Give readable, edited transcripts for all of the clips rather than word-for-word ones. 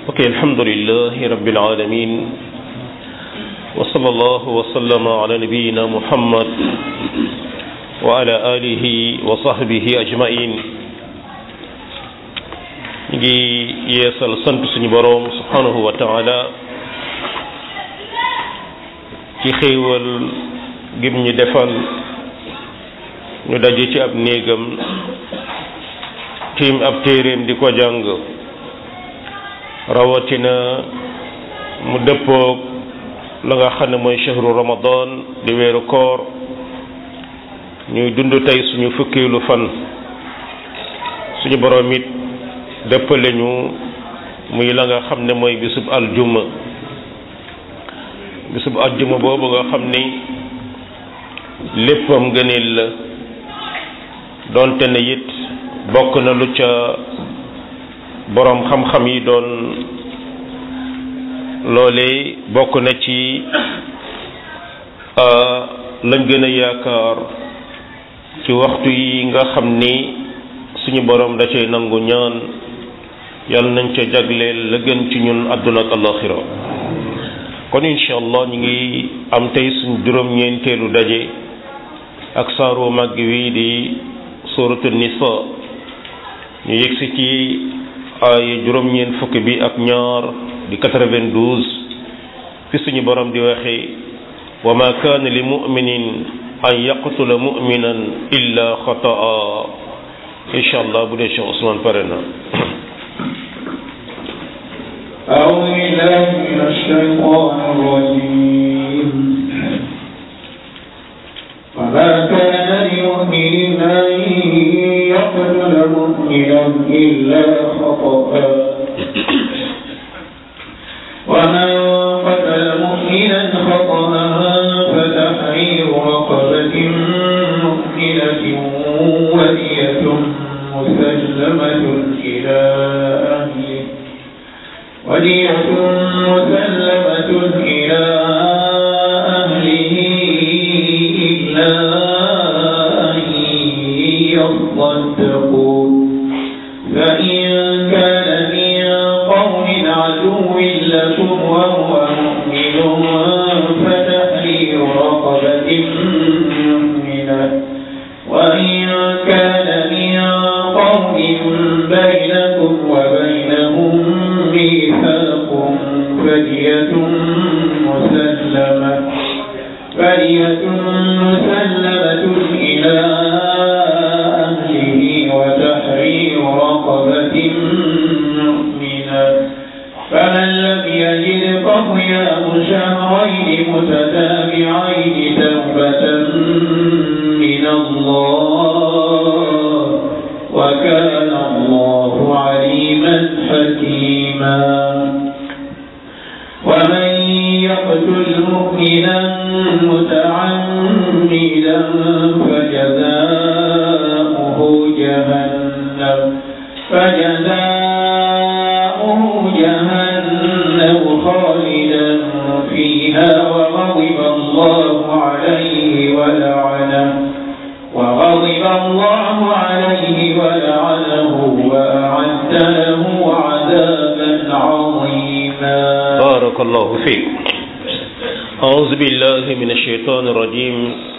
ok alhamdulilahi rabbil alamin wa sallallahu wa sallama ala nabiyyina muhammad wa ala alihi wa sahbihi ajmain ñu ngi yeesal sant suñu boroom subhanahu wa taala ci xéewal gim ñu defal ñu daje ci ab néegam tiim ab téeréem di ko jàng rawatina mu dëppoog la nga xam ne mooy shahru ramadan di weeru koor ñuy dund tey suñu fukkeelu fan suñu boroom it dëppale ñu muy la nga xam ne mooy bisub aljuma boobu nga xam ni léppam gëneel la doonte ne it bokk na lu ca boroom xam-xam yi doon loolee bokk na ci lañ gën a yaakaar ci waxtu yi nga xam ni suñu boroom da cay nangu ñaan yàlla nañ ca jagleel la gën ci ñun àdduna ak alaxira kon incha allah ñu ngi am tey suñ juróom-ñeenteelu daje ak saaru màgg wi di suratu nisa ñu yegsi ci ay juróom-ñeent fukki bi ak ñaar di 92 fi suñu borom di waxee wa ma kaana li muminin an yaqtula muminan illa xataa incha allah bu dee Cheikh Ousmane pare na أعوذ بالله من الشيطان الرجيم وما كان لمؤمن أن يقتل مؤمنا إلا خطأ ومن قتل مؤمنا خطأ فتحرير رقبة مؤمنة ودية مسلمة إلى أهله إلا أن يصدقوا فإن كان من قوم عدو لكم وهو مؤمن فتحرير رقبة مؤمنة وإن كان من قوم بينكم وبينهم ميثاق فدية مسلمة إلى أهله وتحرير رقبة مؤمنة فمن لم يجد فصيام شهرين متتابعين توبة من الله وكان الله عليما حكيما ومن يقتل مؤمنا متعمدا فجزاؤه جهنم خالدا فيها وغضب الله عليه ولعنه وأعد له عذابا عظيما بارك الله فيك أعوذ بالله من الشيطان الرجيم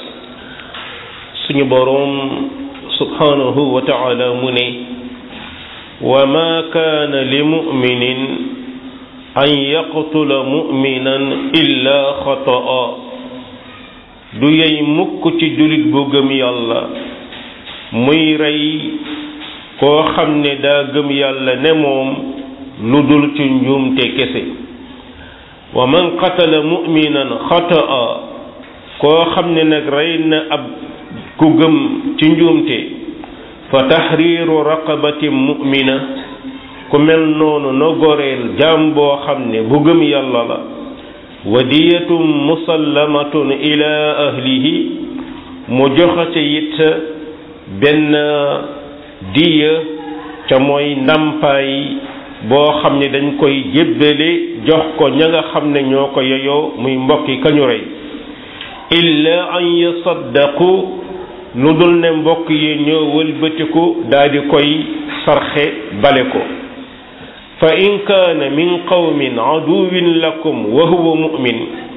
suñu boroom subhanahu wa ta'ala mu ne wa ma kaana li mu'minin an yaqtula mu'minan illa xata'a du yey mukk ci jullit bu gëm yàlla muy rey koo xam ne daa gëm yàlla ne moom lu dul ci njuumte kese wa man qatala mu'minan xata'a koo xam ne nag rey na ab ku gëm ci njuumte fa tahriiru raqabatin mu'mina ku mel noonu no goreel jaam boo xam ne bu gëm yàlla la wa diyatun musallamatun ila ahlihi mu joxate it benn diya ca mooy ndàmpaay boo xam ne dañ koy jébbale jox ko ña nga xam ne ñoo ko yeyoo muy mbokki kañu rey illa an yasaddaqu lu dul ne mbokk yi ñoo wëlbatiku daal di koy sarxe bale ko fa in kaana min qawmin aduwin lakum wa huwa mu'min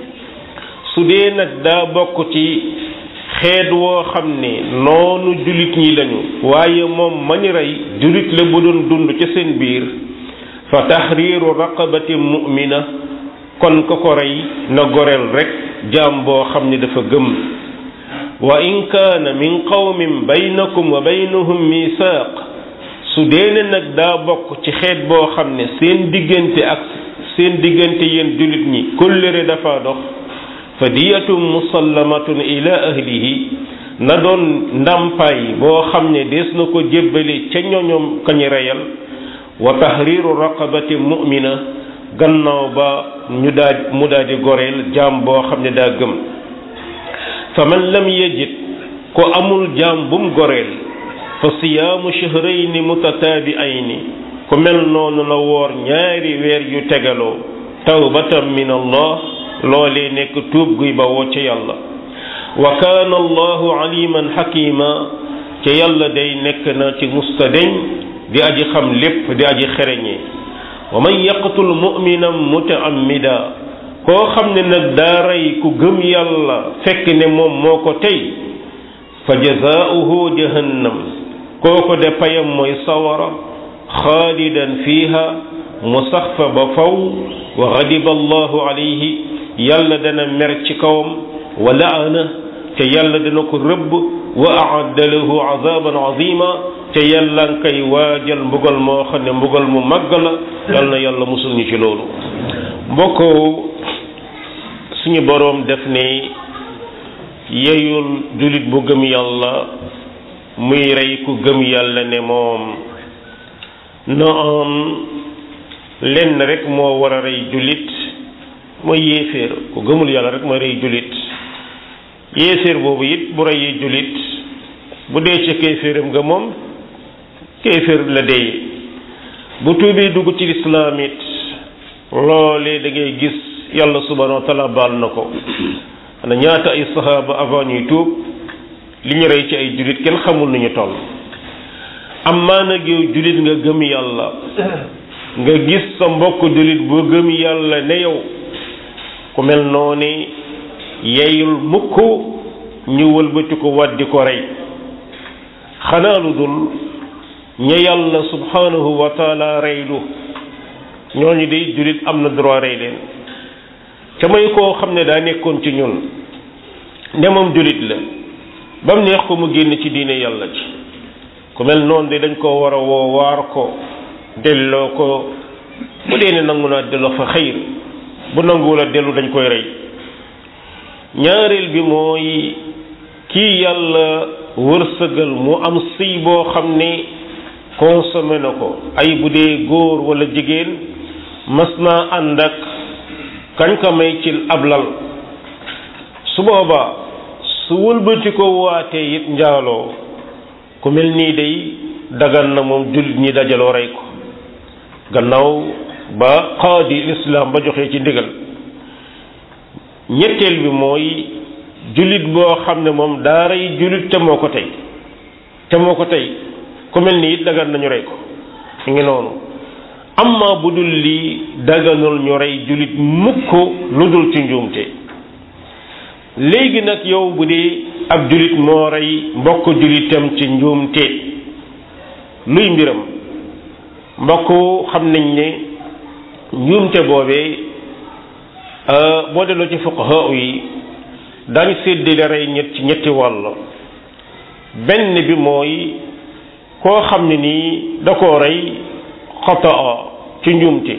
su dee nag daa bokk ci xeet woo xam ne noonu julit ñi lañu waaye moom mañ rey julit la bu doon dund ca seen biir fa tahriiru raqabatin mu'mina kon ko rey na goreel rek jaam boo xam ne dafa gëm wa in kaana min qawmin baynakum wa baynahum misaaq su deene nag daa bokk ci xeet boo xam ne seen diggante yéen julit ñi kóllëre dafa dox fa diyatun musallamatun ila ahlihi na doon ndàmpaay boo xam ne dees na ko jébbali ca ñoñom kañu reyal wa tahriiru raqabatin mu'mina gannaaw ba mu daal di goreel jaam boo xam ne daa gëm fa man lam yajid ko amul jaam bum goreel fa siyaamu shahrayni mutataabi'ayni ku mel noonu la woor ñaari weer yu tegaloo tawbatan min allah loolee nekk tuub guy bawoo ca yàlla wa kaana allahu aliman xakima ca yàlla day nekk na ci mustadeñ di aji xam lépp di aji xereñee wa man yaqtul mu'minan muta'ammida koo xam ne nag daa rey ku gëm yàlla fekk ne moom moo ko tey fa jazaa'uhu jahannam kooko de payam mooy sawara xaalidan fiiha mu sax fa ba faw wa ghadiba allahu alayhi yàlla dana mer ci kawam wa la'ana te yàlla dana ko rëbb wa a'adda lahu azaban azima te yàlla nga koy waajal mbugal moo xam ne mbugal mu màgg la yal na yàlla musul ñu ci loolu mbokk suñu boroom def ne yeyul julit bu gëm yàlla muy rey ku gëm yàlla ne moom na am lenn rek moo war a rey julit mooy yéeféer ku gëmul yàlla rek mooy rey julit yéeféer boobu it bu reyee julit bu dee ca kéeféeram nga moom kéeféer la dee bu tuubee dugg ci lislaam it loolee da ngay gis yàlla subhanahu wa taala baal na ko ana ñaata ay sahaaba avant ñuy tuub li ñu rey ci ay julit kenn xamul nañu toll amaa nag yow julit nga gëm yàlla nga gis sa mbokk julit bu gëm yàlla ne yow ku mel noonu yeyul mukk ñu wëlbati ko waddi ko rey xanaa lu dul ña yàlla subhanahu wa taala reylu ñooñu day julit am na droit rey leen ca may koo xam ne daa nekkoon ci ñun ne moom julit la ba mu neex ko mu génn ci diine yàlla ci ku mel noonu de dañ koo war a woo waar ko delloo ko bu dee ne nangu naa delloo fa xayr bu nanguwul a dellu dañ koy rey ñaareel bi mooy kii yàlla wërsëgal mu am sëy boo xam ne consommé na ko ay bu dee góor wala jigéen mas naa ànd ak kañ ko may ci ablal su boobaa su wëlbati ko waatee it njaaloo ku mel nii day dagan na moom jullit ñi dajaloo rey ko gannaaw ba qaadi lislaam ba joxee ci ndigal ñetteel bi mooy jullit boo xam ne moom daa rey jullit te moo ko tey ku mel ni it dagan nañu rey ko mi ngi noonu amma bu dul lii daganul ñu rey jullit mukk lu dul ci njuumte léegi nag yow bu dee ab jullit moo rey mbokk jullitam ci njuumte luy mbiram mbokk xam nañ ne njuumte boobee boo delloo ci fuqaha yi daañu séddale rey ci ñetti wàll benn bi mooy koo xam ne nii da koo rey xataa ci njuumte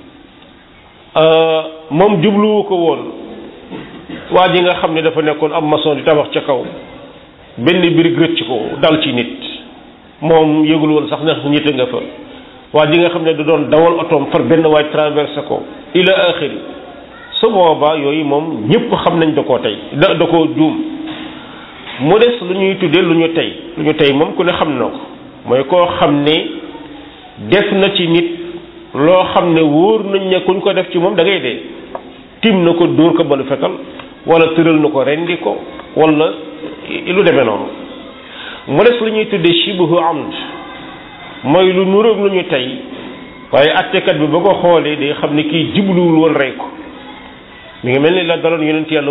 moom jubluwu ko woon waa ji nga xam ne dafa nekkoon am maçon di tabax ca kaw benn birig rëcc ko dal ci nit moom yëgul woon sax ne nit nga fa waa ji nga xam ne da doon dawal otoom far benn waay traversé ko ila axiri su boobaa yooyu moom ñëpp xam nañ da koo tey da koo juum mu des lu ñuy tuddee lu ñu tey moom ku ne xam na ko mooy koo xam ne def na ci nit loo xam ne wóor nañ ne kuñ ko def ci moom da ngay dee tim na ko dóor ko balu fetal wala tëral na ko rendi ko wala lu demee noonu mu des lu ñuy tuddee shibhu amd mooy lu nuróog lu ñu tey waaye attekat bi ba ko xoolee day xam ne kii jubluwul woon rey ko mi ngi mel ni la daloon yonent yàlla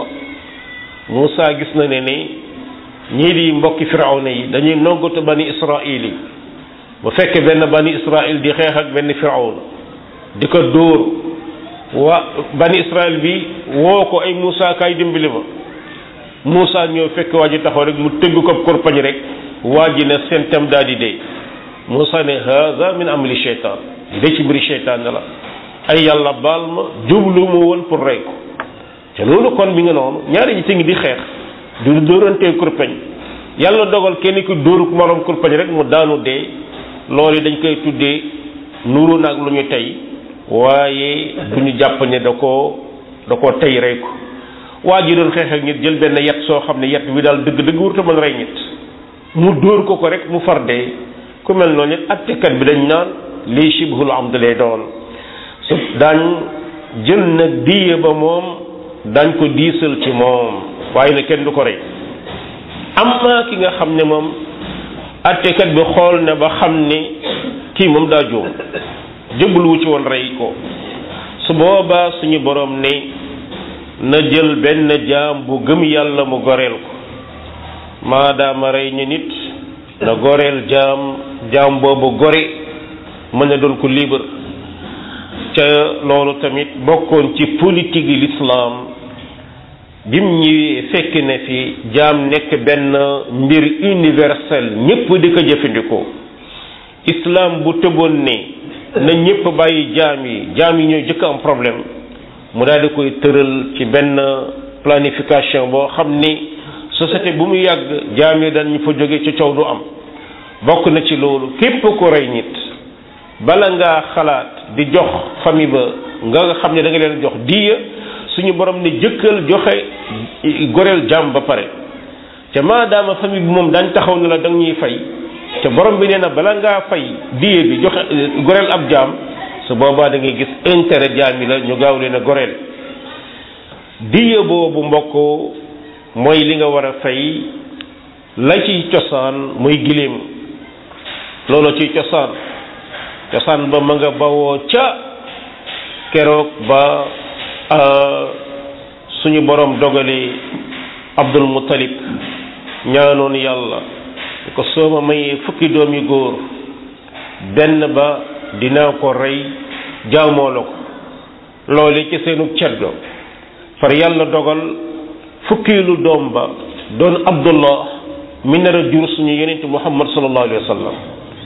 Muusa gis na ne ni ñii di mbokki firawna yi dañuy noggatu bani Israil yi bu fekkee benn bani Israil di xeex ak benn firawna di ko dóor waa bani Israil bi woo ko ay Muusa kaay dimbali ma Muusa ñëw fekk waa ji taxaw rek mu tëgg ko korpañ rek waa ji ne seen tam daal di dee Muusa ne haza min amali sheytaan de ci mbiri sheytaan la ay yàlla baal ma jublu mu woon pour rey ko te loolu kon mi nga noonu ñaari ñi ci ngi di xeex du dóorantee kurpeñ yàlla dogal kenn ki dóoruk morom kurpeñ rek mu daanu dee loolu dañ koy tuddee nuru nag lu ñu tey waaye du ñu jàpp ne da koo tey rey ko waa ji doon xeex ak nit jël benn yet soo xam ne yet bi daal dëgg wurta mën rey nit mu dóor ko rek mu far dee ku mel noonu it attekat bi dañ naan lii shibhul amd lay doon su daañ jël nag diye ba moom dañ ko diisal ci moom waaye ne kenn du ko rey amma ki nga xam ne moom attekat bi xool na ba xam ne kii moom daa juum jëbluwu ci woon rey ko su boobaa suñu borom ne na jël benn jaam bu gëm yàlla mu goreel ko maadaama rey ñu nit na goreel jaam boobu gore mën na doon ko libre ca loolu tamit bokkoon ci politique yi l'islam bim ñëwee fekk ne fi jaam nekk benn mbir universel ñépp di ko jëfandikoo islam bu tëboon ne na ñépp bàyyi jaam yi ñooy jëkk am problème mu daal di koy tëral ci benn planification boo xam ni société bu mu yàgg jaam yi dañ ñu fa jóge ci coow du am bokk na ci loolu képp ku rey nit bala ngaa xalaat di jox famille ba nga xam ne da nga leen jox diya suñu borom ne jëkkal joxe goreel jaam ba pare te maadaama famille bi moom dañ taxaw ne la da nga ñuy fay te borom bi nee na bala ngaa fay diya bi joxe goreel ab jaam su boobaa da ngay gis intérêt jaam yi la ñu gaaw leen a goreel diya boobu mbokk mooy li nga war a fay la ci cosaan muy giléem loolu ci cosaan ba ma nga bawoo ca keroog ba suñu borom dogali Abdul Muttalib ñaanoon yàlla ko soo ma mayee fukki doom yu góor benn ba dinaa ko rey jaamoo la ko loolu ci seenu ceddo far yàlla dogal fukkilu doom ba doon Abdullah mi nar a jur suñu yonent Muhammad sallallahu alayhi wa sallam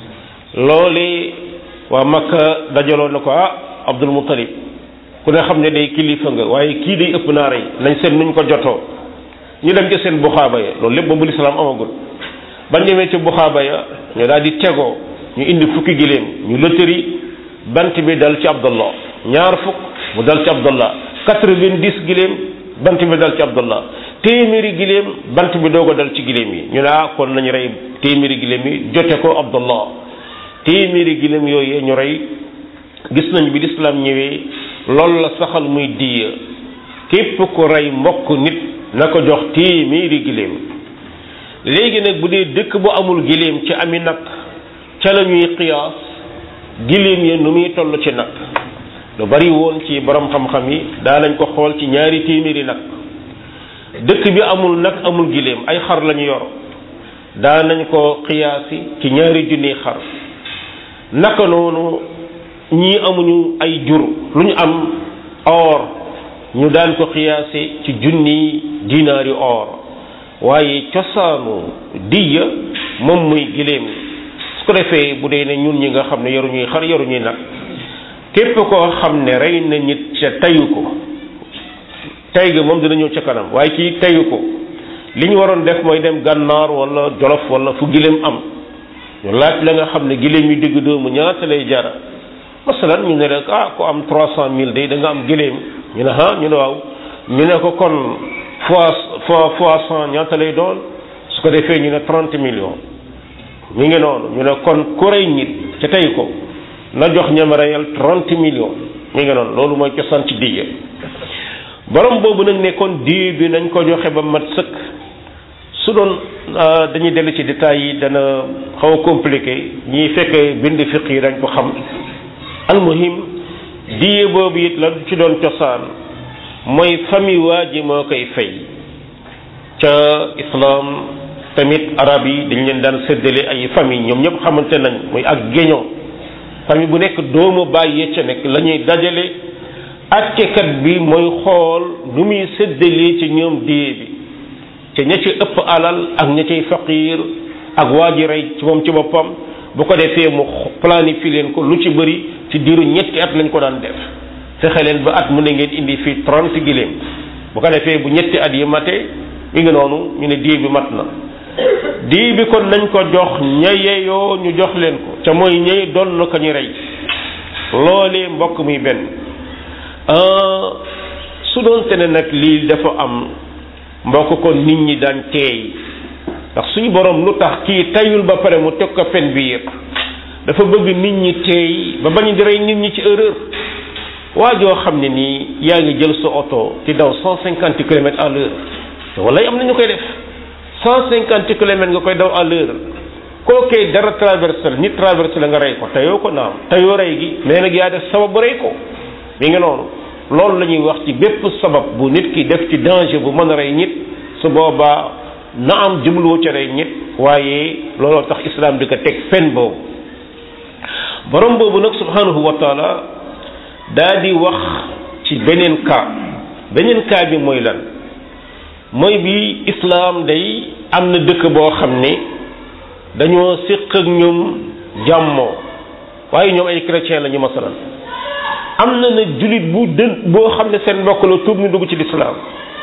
loolu waa Makka dajaloon na ko Abdul Muttalib ku ne xam ne day kilifa nga waaye kii day ëpp naa rey nañ seen nuñ ko jotoo ñu dem ci seen buxaaba ya loolu lépp boobu lislaam amagul bañ demee ci buxaaba ya ñu daal di tegoo ñu indi fukki giléem ñu lëtëri bant bi dal ci Abdullah ñaar fukk mu dal ci Abdullah 90 giléem bant bi dal ci Abdullah téeméeri giléem bant bi doog a dal ci giléem yi ñu ne kon nañu rey téeméeri giléem yi jote ko Abdullah téeméeri giléem yooyu ñu rey gis nañ bi lislaam ñëwee loolu la saxal muy diya képp ku rey mbokk nit na ko jox téeméeri giléem léegi nag bu dee dëkk bu amul giléem ci ami nag ca la ñuy qiyaas giléem ya nu muy toll ci nag lu bari woon ci borom xam-xam yi daa nañ ko xool ci ñaari téeméeri nag dëkk bi amul nag amul giléem ay xar lañu yor daa nañ ko qiyaasi ci ñaari junni xar naka noonu ñii amuñu ay jur lu ñu am or ñu daan ko xiyaase ci junni dinaari or waaye cosaanu diya moom muy giléem su ko defee bu dee ne ñun ñi nga xam ne yoruñuy xar yoruñuy nag képp koo xam ne rey na nit ca tayu ko tay ga moom dina ñëw ca kanam waaye kii tayu ko li ñu waroon def mooy dem gànnaar wala jolof wala fu giléem am ñu laaj la nga xam ne giléem yu digg doomu ñaata lay jara masalan ñu ne rek ku am 300,000 day da nga am giléem ñu ne ñu ne waaw ñu ne ko kon fois 100 ñaata lay doon su ko defee ñu ne 30 millions mi ngi noonu ñu ne kon ku rey nit ca tey ko na jox ñam reyal 30 millions mi ngi noonu loolu mooy cosaan ci diya borom boobu nag ne kon diya bi nañ ko joxe ba mat sëkk su doon dañuy dellu ci détails yi dana xaw a compliqué ñiy fekkee bind fiq yi dañ ko xam almuhim diye boobu it la ci doon cosaan mooy famille waa ji moo koy fay ca islam tamit arab yi dañ leen daan séddale ay famille ñoom ñëpp xamante nañ muy ak géño famille bu nekk doomu bàyyi ca nekk la ñuy dajale attekat bi mooy xool nu muy séddalee ci ñoom diye bi ca ña ci ëpp alal ak ña ciy faqiir ak waa ji rey ci moom ci boppam bu ko defee mu planifié leen ko lu ci bëri ci diiru ñetti at lañ ko daan def fexe leen ba at mu ne ngeen indi fii 30 giléem bu ko defee bu ñetti at yi mate mi ngi noonu ñu ne diye bi mat na diye bi kon nañ ko jox ña yeyoo ñu jox leen ko ca mooy ñey doon na ko ñu rey loolee mbokk muy benn su doonte ne nag lii dafa am mbokk kon nit ñi daan teey ndax suñu borom lu tax kii tayul ba pare mu teg ko fen bi yëpp dafa bëgg nit ñi teey ba bañ di rey nit ñi ci erreur waa joo xam ne nii yaa ngi jël sa oto di daw 150 kilomètres à l'heure wala am na ñu koy def 150 kilomètres nga koy daw à l'heure kookee dara traversé la nit traversé la nga rey ko teyoo ko naam teyoo rey gi mais nag yaa def sabab bu rey ko mi ngi noonu loolu la ñuy wax ci bépp sabab bu nit ki def ci danger bu mën a rey nit su boobaa na am jubluwoo ca rey nit waaye looloo tax islam di ko teg fen boobu borom boobu nag subhanahu wa taala daa di wax ci beneen cas bi mooy lan mooy bi islam day am na dëkk boo xam ne dañoo séq ak ñoom jàmmoo waaye ñoom ay chrétien la ñu masalan am na jullit boo xam ne seen mbokk la tuub ñu dugg ci lislaam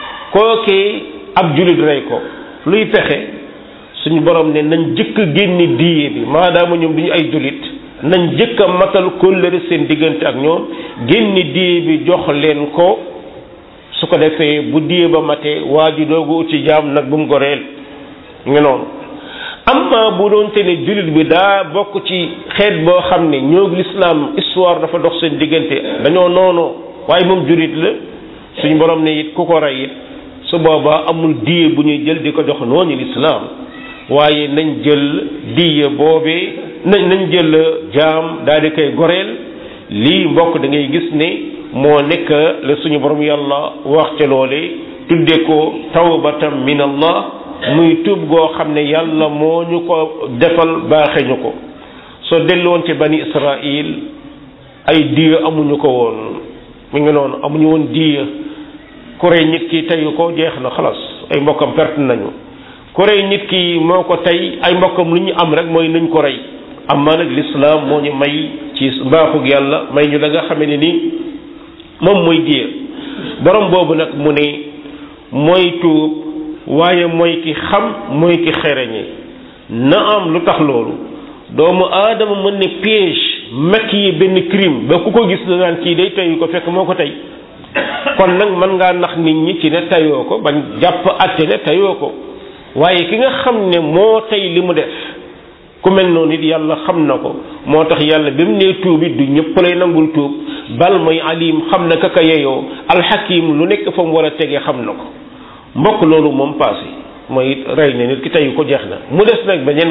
kookee ab jullit rey ko luy pexe suñu borom ne nañ jëkk génne diye bi maadaama ñoom duñu ay jullit nañ jëkk a matal kóllëre seen diggante ak ñoom génne diye bi jox leen ko su ko defee bu diye ba matee waa ji doogu ut ci jaam nag bu mu goreel nga noonu amma bu doonte ne jullit bi daa bokk ci xeet boo xam ne ñoo lislaam histoire dafa dox seen diggante dañoo noonoo waaye moom jullit la suñu borom ne it ku ko rey it su boobaa amul diye bu ñuy jël di ko jox noonu lislaam waaye nañ jël diye boobee nañ jël jaam daal di koy goreel lii mbokk da ngay gis ne moo nekk la suñu borom yàlla wax ca loole tudde ko tawbatan min allah muy tuub goo xam ne yàlla moo ñu ko defal baaxe ñu ko soo delloon ci bani israil ay diya amuñu ko woon mi ngi noonu amuñu woon diya ku rey nit ki teyu ko jeex na xalas ay mbokkam perte nañu ku rey nit ki moo ko tey ay mbokkam lu ñu am rek mooy nañ ko rey amma nag l'islam moo ñu may ci mbaaxug yàlla may ñu la nga xamee ne ni moom mooy diya borom boobu nag mu ne mooy tuub waaye mooy ki xam mooy ki xereñe na am lu tax loolu doomu aadama mën ne piège maquiller benn crime ba ku ko gis na naan kii day teyu ko fekk moo ko tey kon nag mën ngaa nax nit ñi ci ne teyoo ko bañ jàpp àtte ne teyoo ko waaye ki nga xam ne moo tey li mu def ku mel noonu it yàlla xam na ko moo tax yàlla bi mu nee tuub it du ñëpp lay nangul tuub bal mooy alim xam na kaka yeyoo alxakim lu nekk fa mu war a tegee xam na ko mbokk loolu moom passé mooy rey na nit ki teyu ko jeex na mu des nag beneen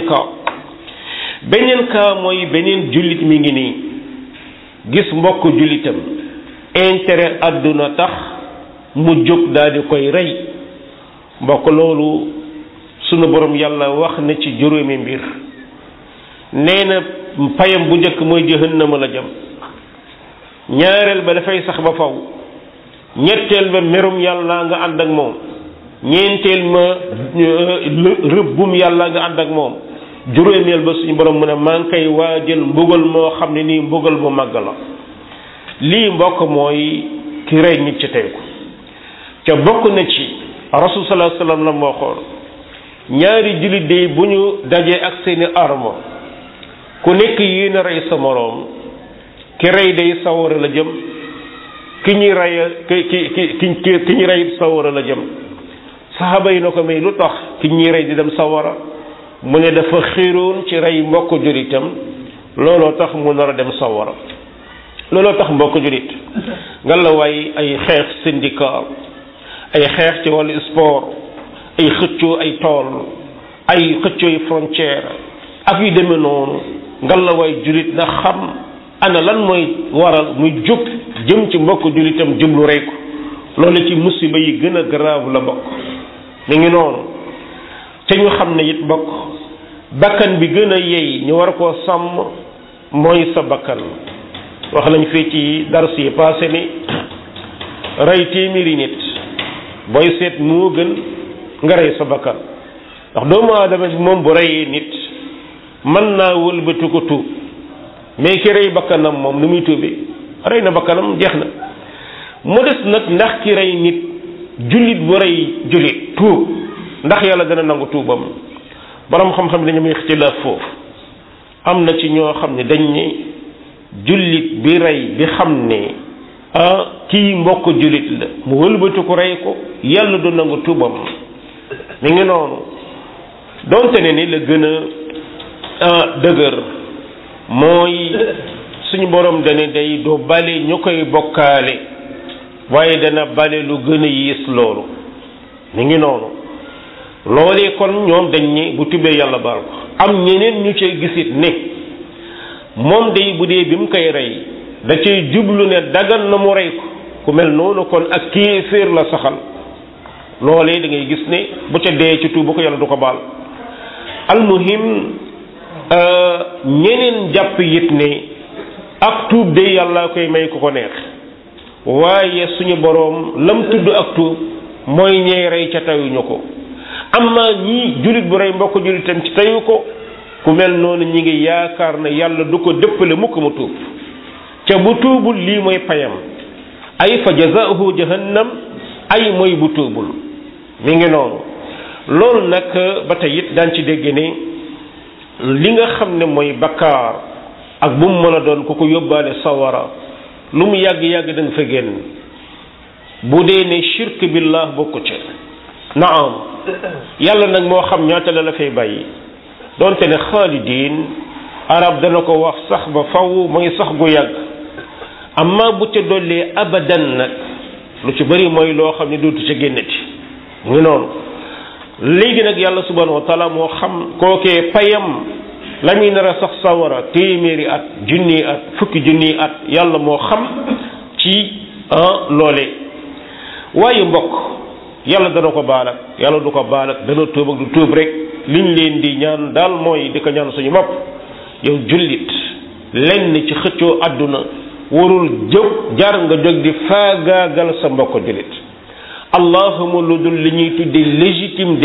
cas mooy beneen jullit mi ngi nii gis mbokk jullitam intérêt àdduna tax mu jóg daal di koy rey mbokk loolu sunu borom yàlla wax na ci juróomi mbir nee na payam bu njëkk mooy jahannama la jëm ñaareel ba dafay sax ba faw ñetteel ba merum yàlla nga ànd ak moom ñeenteel ma rëbbum yàlla nga ànd ak moom juróomeel ba suñu borom mu ne maa ngi koy waajal mbugal moo xam ne nii mbugal bu màgg la lii mbokk mooy ki rey nit ci tey ko ca bokk na ci rasul sallallahu alayhi wasallam la moo xool ñaari jullit day bu ñu dajee ak seeni arme ku nekk yéen a rey sa moroom ki rey day sawara la jëm ki ñuy rey sawara la jëm saxaaba yi na ko may lu tax ki ñuy rey di dem sawara mu ne dafa xiiroon ci rey mbokk jullitam looloo tax mu nar a dem sawara looloo tax mbokk jullit nga la waay ay xeex syndicat ay xeex ci wàllu sport ay xëccoo ay tool ay xëccoo ay frontière ak yu demee noonu nga la waay jullit na xam ana lan mooy waral muy jóg jëm ci mbokk jullitam jublu rey ko loolu ci musiba yi gën a grave la bokk mi ngi noonu te ñu xam ne it bokk bakkan bi gën a yey ñu war koo sàmm mooy sa bakkan wax nañ fii ci dars yi passé ni rey téeméeri nit booy seet moo gën nga rey sa bakkan ndax doomu aadama bi moom bu reyee nit mën naa wëlbati ko tuub mais ki rey bakkanam moom nu muy tuubi rey na bakkanam jeex na mu des nag ndax ki rey nit jullit bu rey jullit tuub ndax yàlla dana nangu tuubam borom xam-xam dañu may ixtilaaf foofu am na ci ñoo xam ne dañ ne jullit bi rey bi xam ne kii mbokk jullit la mu wëlbati ko rey ko yàlla du nangu tuubam mi ngi noonu donte ne ni la gën a dëgër mooy suñu borom dane day doo bale ñu koy bokkaale waaye dana bale lu gën a yiis loolu mi ngi noonu loolee kon ñoom dañ ni bu tubbee yàlla baal ko am ñeneen ñu cay gisit ne moom day bu dee bi mu koy rey da cay jublu ne dagan na mu rey ko ku mel noonu kon ak kéeféer la saxal loolee da ngay gis ne bu ca dee ci tuub bu ko yàlla du ko baal almuhim ñeneen jàpp it ne ak tuub de yàlla koy may ku ko neex waaye suñu boroom lam tudd ak tuub mooy ñey rey ca tayuñu ko amma ñii jullit bu rey mbokk jullitam ci tayu ko ku mel noonu ñi ngi yaakaar ne yàlla du ko dëppale mukk mu tuub ca bu tuubul lii mooy payam ay fa jazaohu jahannam ay mooy bu tuubul mi ngi noonu loolu nag ba tey it daan ci dégg ne li nga xam ne mooy bakkaar ak bu mu mën a doon ku ko yóbbaale sawara lu mu yàgg-yàgg da nga fa génn bu dee ne shirk billah bokku ca naam yàlla nag moo xam ñaata la fay bàyyi donte ne xaalidin arab dana ko wax sax ba faw mooy sax gu yàgg amma bu ca dollee abadan nag lu ci bëri mooy loo xam ne dootu ca génnati mu ngi noonu léegi nag yàlla subhanahu wa taala moo xam kookee payam la muy nar a sax sawara téeméeri at junni at fukki junni at yàlla moo xam ci loole waaye mbokk yàlla dana ko baal ak yàlla du ko baal ak dana tuub ak du tuub rek liñ leen di ñaan daal mooy di ko ñaan suñu bopp yow jullit lenn ci xëccoo àdduna warul jóg jar nga jóg di faagaagal sa mbokk jullit allahuma lu dul li ñuy tuddee légitime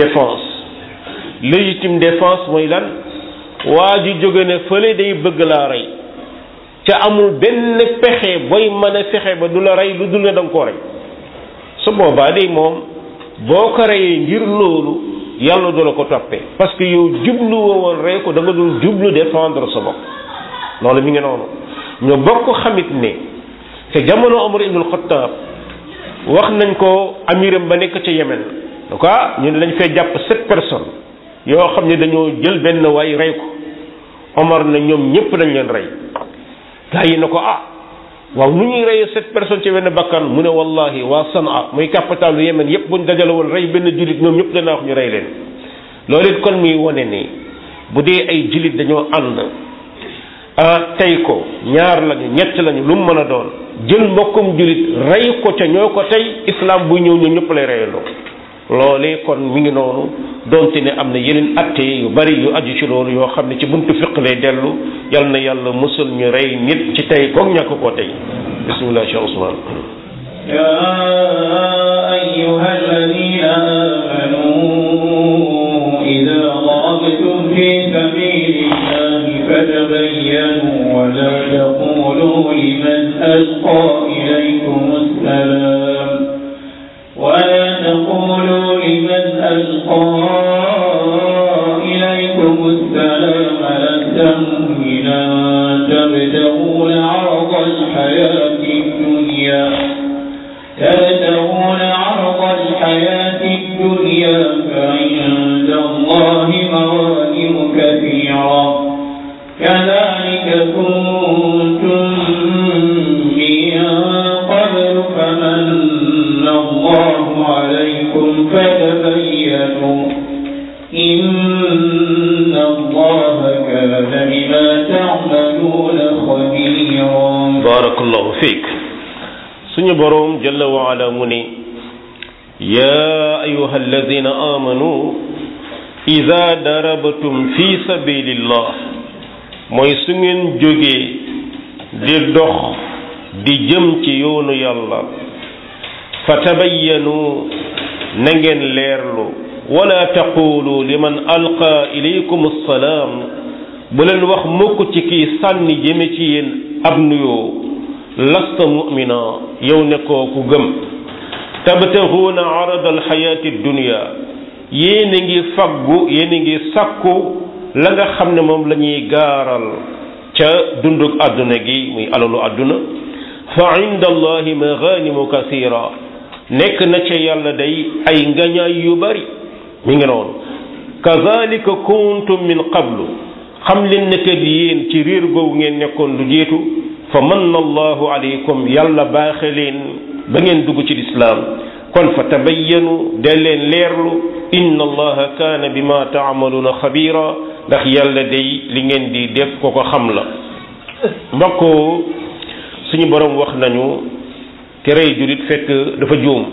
défense mooy lan waa ji jóge ne fële day bëgg laa rey ca amul benn pexe booy mën a fexe ba du la rey lu dul ne da nga koo rey su boobaa day moom boo ko reyee ngir loolu yàlla du la ko toppee parce que yow jublu woon rey ko da nga dul jublu défendre sa bopp loolu mi ngi noonu ñu bokk xamit ne te jamono Omar ibn al-Khattab wax nañ ko amiram ba nekk ca Yemen donc ñun lañ fay jàpp 7 personnes yoo xam ne dañoo jël benn waay rey ko Omar na ñoom ñëpp dañ leen rey gaa yi na ko waaw nu ñuy reyee 7 personnes ci benn bakkan mu ne wallahi waa Sanaa muy capitalu Yemen yëpp buñ dajale woon rey benn jullit ñoom ñëpp danaa wax ñu rey leen loolu it kon muy wone ni bu dee ay jullit dañoo ànd tey ko ñaar lañu ñett lañu lu mu mën a doon jël mbokkum jullit rey ko ca ñoo ko tey islam buy ñëw ñoom ñëpp lay reyandoo loolee kon mi ngi noonu donte ne am na yeneen atte yu bari yu aju ci loolu yoo xam ne ci buntu fiq lay dellu yal na yàlla musul ñu rey nit ci tey koog ñàkk koo tey bismillah Cheikh Ousmane ya ayyuha alladhina amanu idha darabtum fi sabilillahi fatabayyanu wa la taqulu liman alqa ilaykum assalam ولا تقولوا لمن ألقى إليكم السلام لست مؤمنا تبتغون عرض الحياة الدنيا فعند الله مغانم كثيرة كذلك كنتم من قبل فمن الله عليكم فتبينوا إن الله كان بما تعملون خبيرا barakallahu fiik suñu boroom jalla wa ala mu ni yaa ayuha alladina amanu ida darabatum fi sabilillah mooy su ngeen jógee di dox di jëm ci yoonu yàlla fatabayyanu na ngeen leerlu wala taqulu liman alqa ilaykum assalaam bu leen wax mukk ci kii sànni jëme ci yéen ab nuyoo lasta mu'mina yow nekkoo ku gëm tabtaxuuna arada alxayaati dunya yéen a ngi faggu yéen a ngi sakku la nga xam ne moom la ñuy gaaral ca dundug àdduna gi muy alalu àdduna fa inda allahi maganimu kasira nekk na ca yàlla day ay ngañaay yu bari mi ngi noonu kazalika kuntum min qablu xam leen ne kat yéen ci réer googu ngeen nekkoon lu jiitu fa manna allahu alaykum yàlla baaxe leen ba ngeen dugg ci lislaam kon fa tabayyanu de leen leerlu inna allaha kaana bima taamaluuna xabira ndax yàlla day li ngeen di def ko ko xam la mbokk suñu borom wax nañu ki rey jurit fekk dafa juum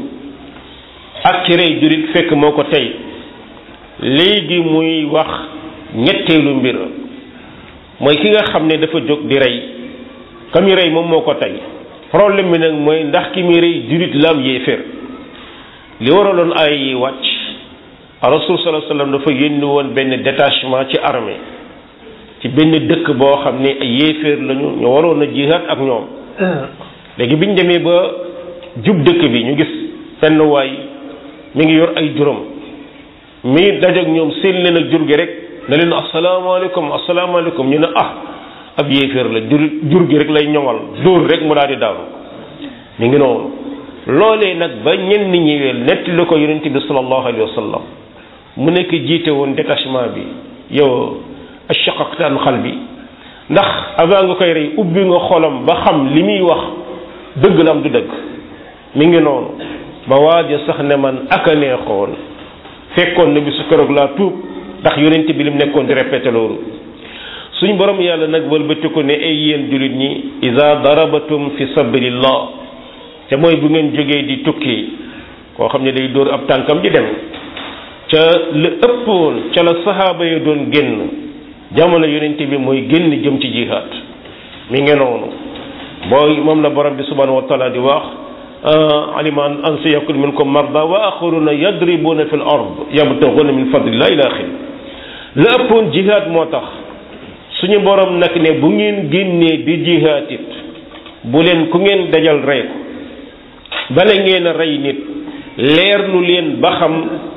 ak ki rey jurit fekk moo ko tey léegi muy wax ñetteelu mbir mooy ki nga xam ne dafa jóg di rey ka muy rey moom moo ko tey problème bi nag mooy ndax ki muy rey jurit la am yéeféer li waraloon ay wàcc rasul sallallahu alayhi wasallam dafa yónni woon benn détachement ci armée ci benn dëkk boo xam ne ay yéeféer lañu ñu waroon a jihaad ak ñoom léegi biñ demee ba jub dëkk bi ñu gis benn waay mi ngi yor ay juróom mi dajeek ñoom seen leen ak jur gi rek na leen asalaamaaleykum ñu ne ab yéeféer la jur gi rek lay ñoŋal dóor rek mu daal di daanu mi ngi noonu loolee nag ba ñenn ñi netti la ko yonent bi sallallahu alayhi wa sallam mu nekk jiite woon détachement bi yow ashaqaqtaan xal bi ndax avant nga koy rey ubbi nga xolam ba xam li muy wax dëgg la am du dëgg mi ngi noonu ba waaja sax ne man aka neexoon fekkoon na bi su keroog laa tuub ndax yonent bi lim nekkoon di répété loolu suñ borom yàlla nag wëlbati ko ne ay yéen jullit ñi iza darabatum fi sabilillah te mooy bu ngeen jógee di tukki koo xam ne day dóor ab tànkam di dem ca la ëppoon ca la sahaaba yi doon génn jamono yonent bi mooy génn jëm ci jihaad mi ngi noonu booy moom la borom bi subhanahu wa taala di wax alima an sayakun minkum marda wa axaruna yadribuna fi l ard yabtaghuna min fadlillah ila axir la ëppoon jihaad moo tax suñu borom nag ne bu ngeen génnee di jihaad it bu leen ku ngeen dajal rey ko bala ngeen a rey nit leerlu leen ba xam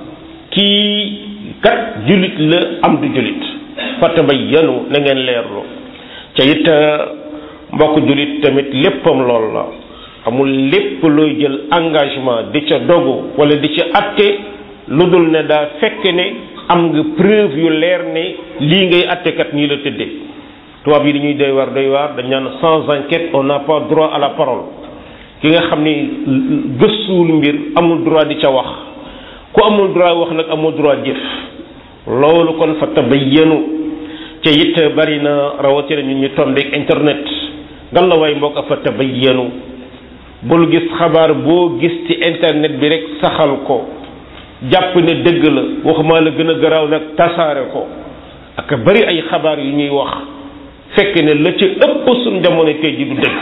kii kat julit la am du julit fatabayyanu na ngeen leerlu ca it mbokk julit tamit léppam lool la amul lépp looy jël engagement di ca dogu wala di ca atte lu dul ne daa fekk ne am nga preuve yu leer ne lii ngay attekat nii la tëddee tubaab yi dañuy doy waar dañ naan sans enquête on n'a pas droit à la parole ki nga xam ni gëstuwul mbir amul droit di ca wax ku amul droit wax nag amul droit jëf loolu kon fa tabayyanu ca it bari na rawatina ñun ñu tombeek internet ngan la waay mbokk fa tabayyanu bul gis xabaar boo gis ci internet bi rek saxal ko jàpp ne dëgg la waxuma la gën a garaaw nag tasaare ko ak bari ay xabaar yu ñuy wax fekk ne la ci ëpp suñ jamono tey ji du dëgg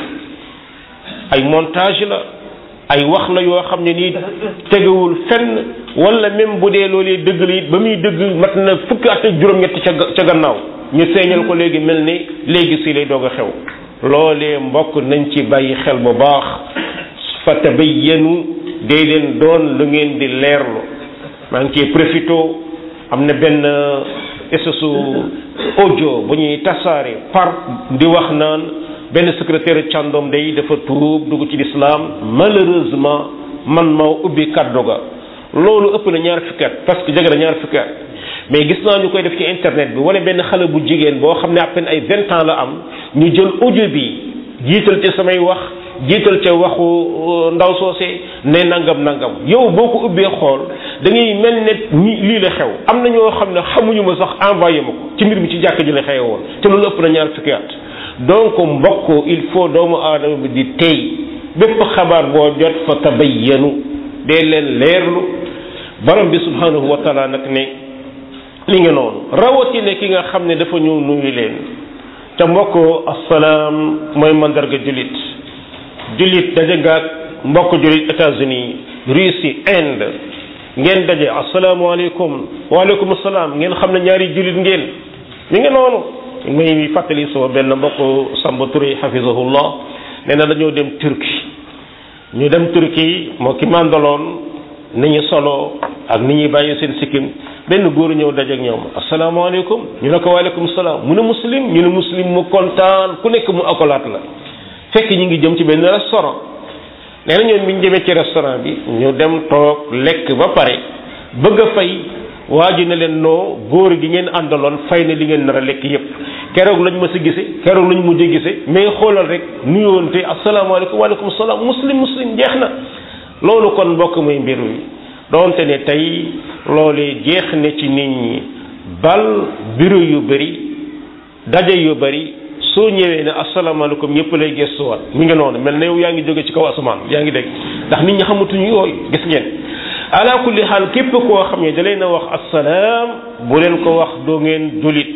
ay montage la ay wax la yoo xam ne nii tegewul fenn wala même bu dee loolee dëgg la it ba muy dëgg mat na fukki at ak juróom-ñett ca gannaaw ñu seeñal ko léegi mel ni léegi si lay doog a xew loolee mbokk nañ ci bàyyi xel bu baax fa tabayyanu day leen doon lu ngeen di leerlu maa ngi ciy profito am na benn espèce audio bu ñuy tasaare par di wax naan benn secrétaire càndoom day dafa tuub dugg ci lislaam malheureusement man maa ubbi kaddu ga loolu ëpp na ñaar fukki at parce que jege na ñaar fukki at mais gis naa ñu koy def ci internet bi wala benn xale bu jigéen boo xam ne à peine ay 20 ans la am ñu jël audio bi jiital ci samay wax jiital ca waxu ndaw soose ne nangam yow boo ko ubbee xool da ngay mel ne lii la xew am na ñoo xam ne xamuñu ma sax envoyé ma ko ci mbir mi ci jàkk ji la xew woon te loolu ëpp na ñaar fukki at donc mbokk il faut doomu aadama bi di tey bépp xabaar boo jot fa tabayyanu dee leen leerlu borom bi subhanahu wa taala nag ne li nga noonu rawatine ki nga xam ne dafa ñëw nuyu leen te mbokk assalaam mooy mandarga jullit daje ngaak mbokk jullit États-Unis Russie Inde ngeen daje asalaamaaleykum waaleykum salaam ngeen xam ne ñaari jullit ngeen mi ngi noonu muy fàttali sama benn mbokk Samba Touré hafizahullah nee na dañoo dem Turquie moo ki mandaloon ni ñu solo ak ni ñuy bàyyi seen sikkim benn góor ñëw daje ak ñoom asalaamaaleykum ñu ne ko waaleykum salaam mu ne muslim ñu ne muslim mu kontaan ku nekk mu akolaat la fekk ñu ngi jëm ci benn restaurant nee na ñoom bi ñu demee ci restaurant bi ñu dem toog lekk ba pare bëgg a fay waa ji ne leen noo góor gi ngeen àndaloon fay na li ngeen nar a lekk yépp keroog lañ ma si gise keroog lañ mujj gise mais xoolal rek nuyoonte asalaamaaleykum waaleykum salaam muslim jeex na loolu kon mbokk muy mbir mi doonte ne tey loolee jeex ne ci nit ñi bal bureau yu bëri daje yu bëri soo ñëwee ne asalaamaaleykum ñëpp lay gëstuwaat mi ngi noonu mel ne yow yaa ngi jóge ci kaw asamaan yaa ngi dégg ndax nit ñi xamatuñu yooyu gis ngeen ala kulli xaal képp koo xam ne da leen a wax asalaam bu leen ko wax doo ngeen julit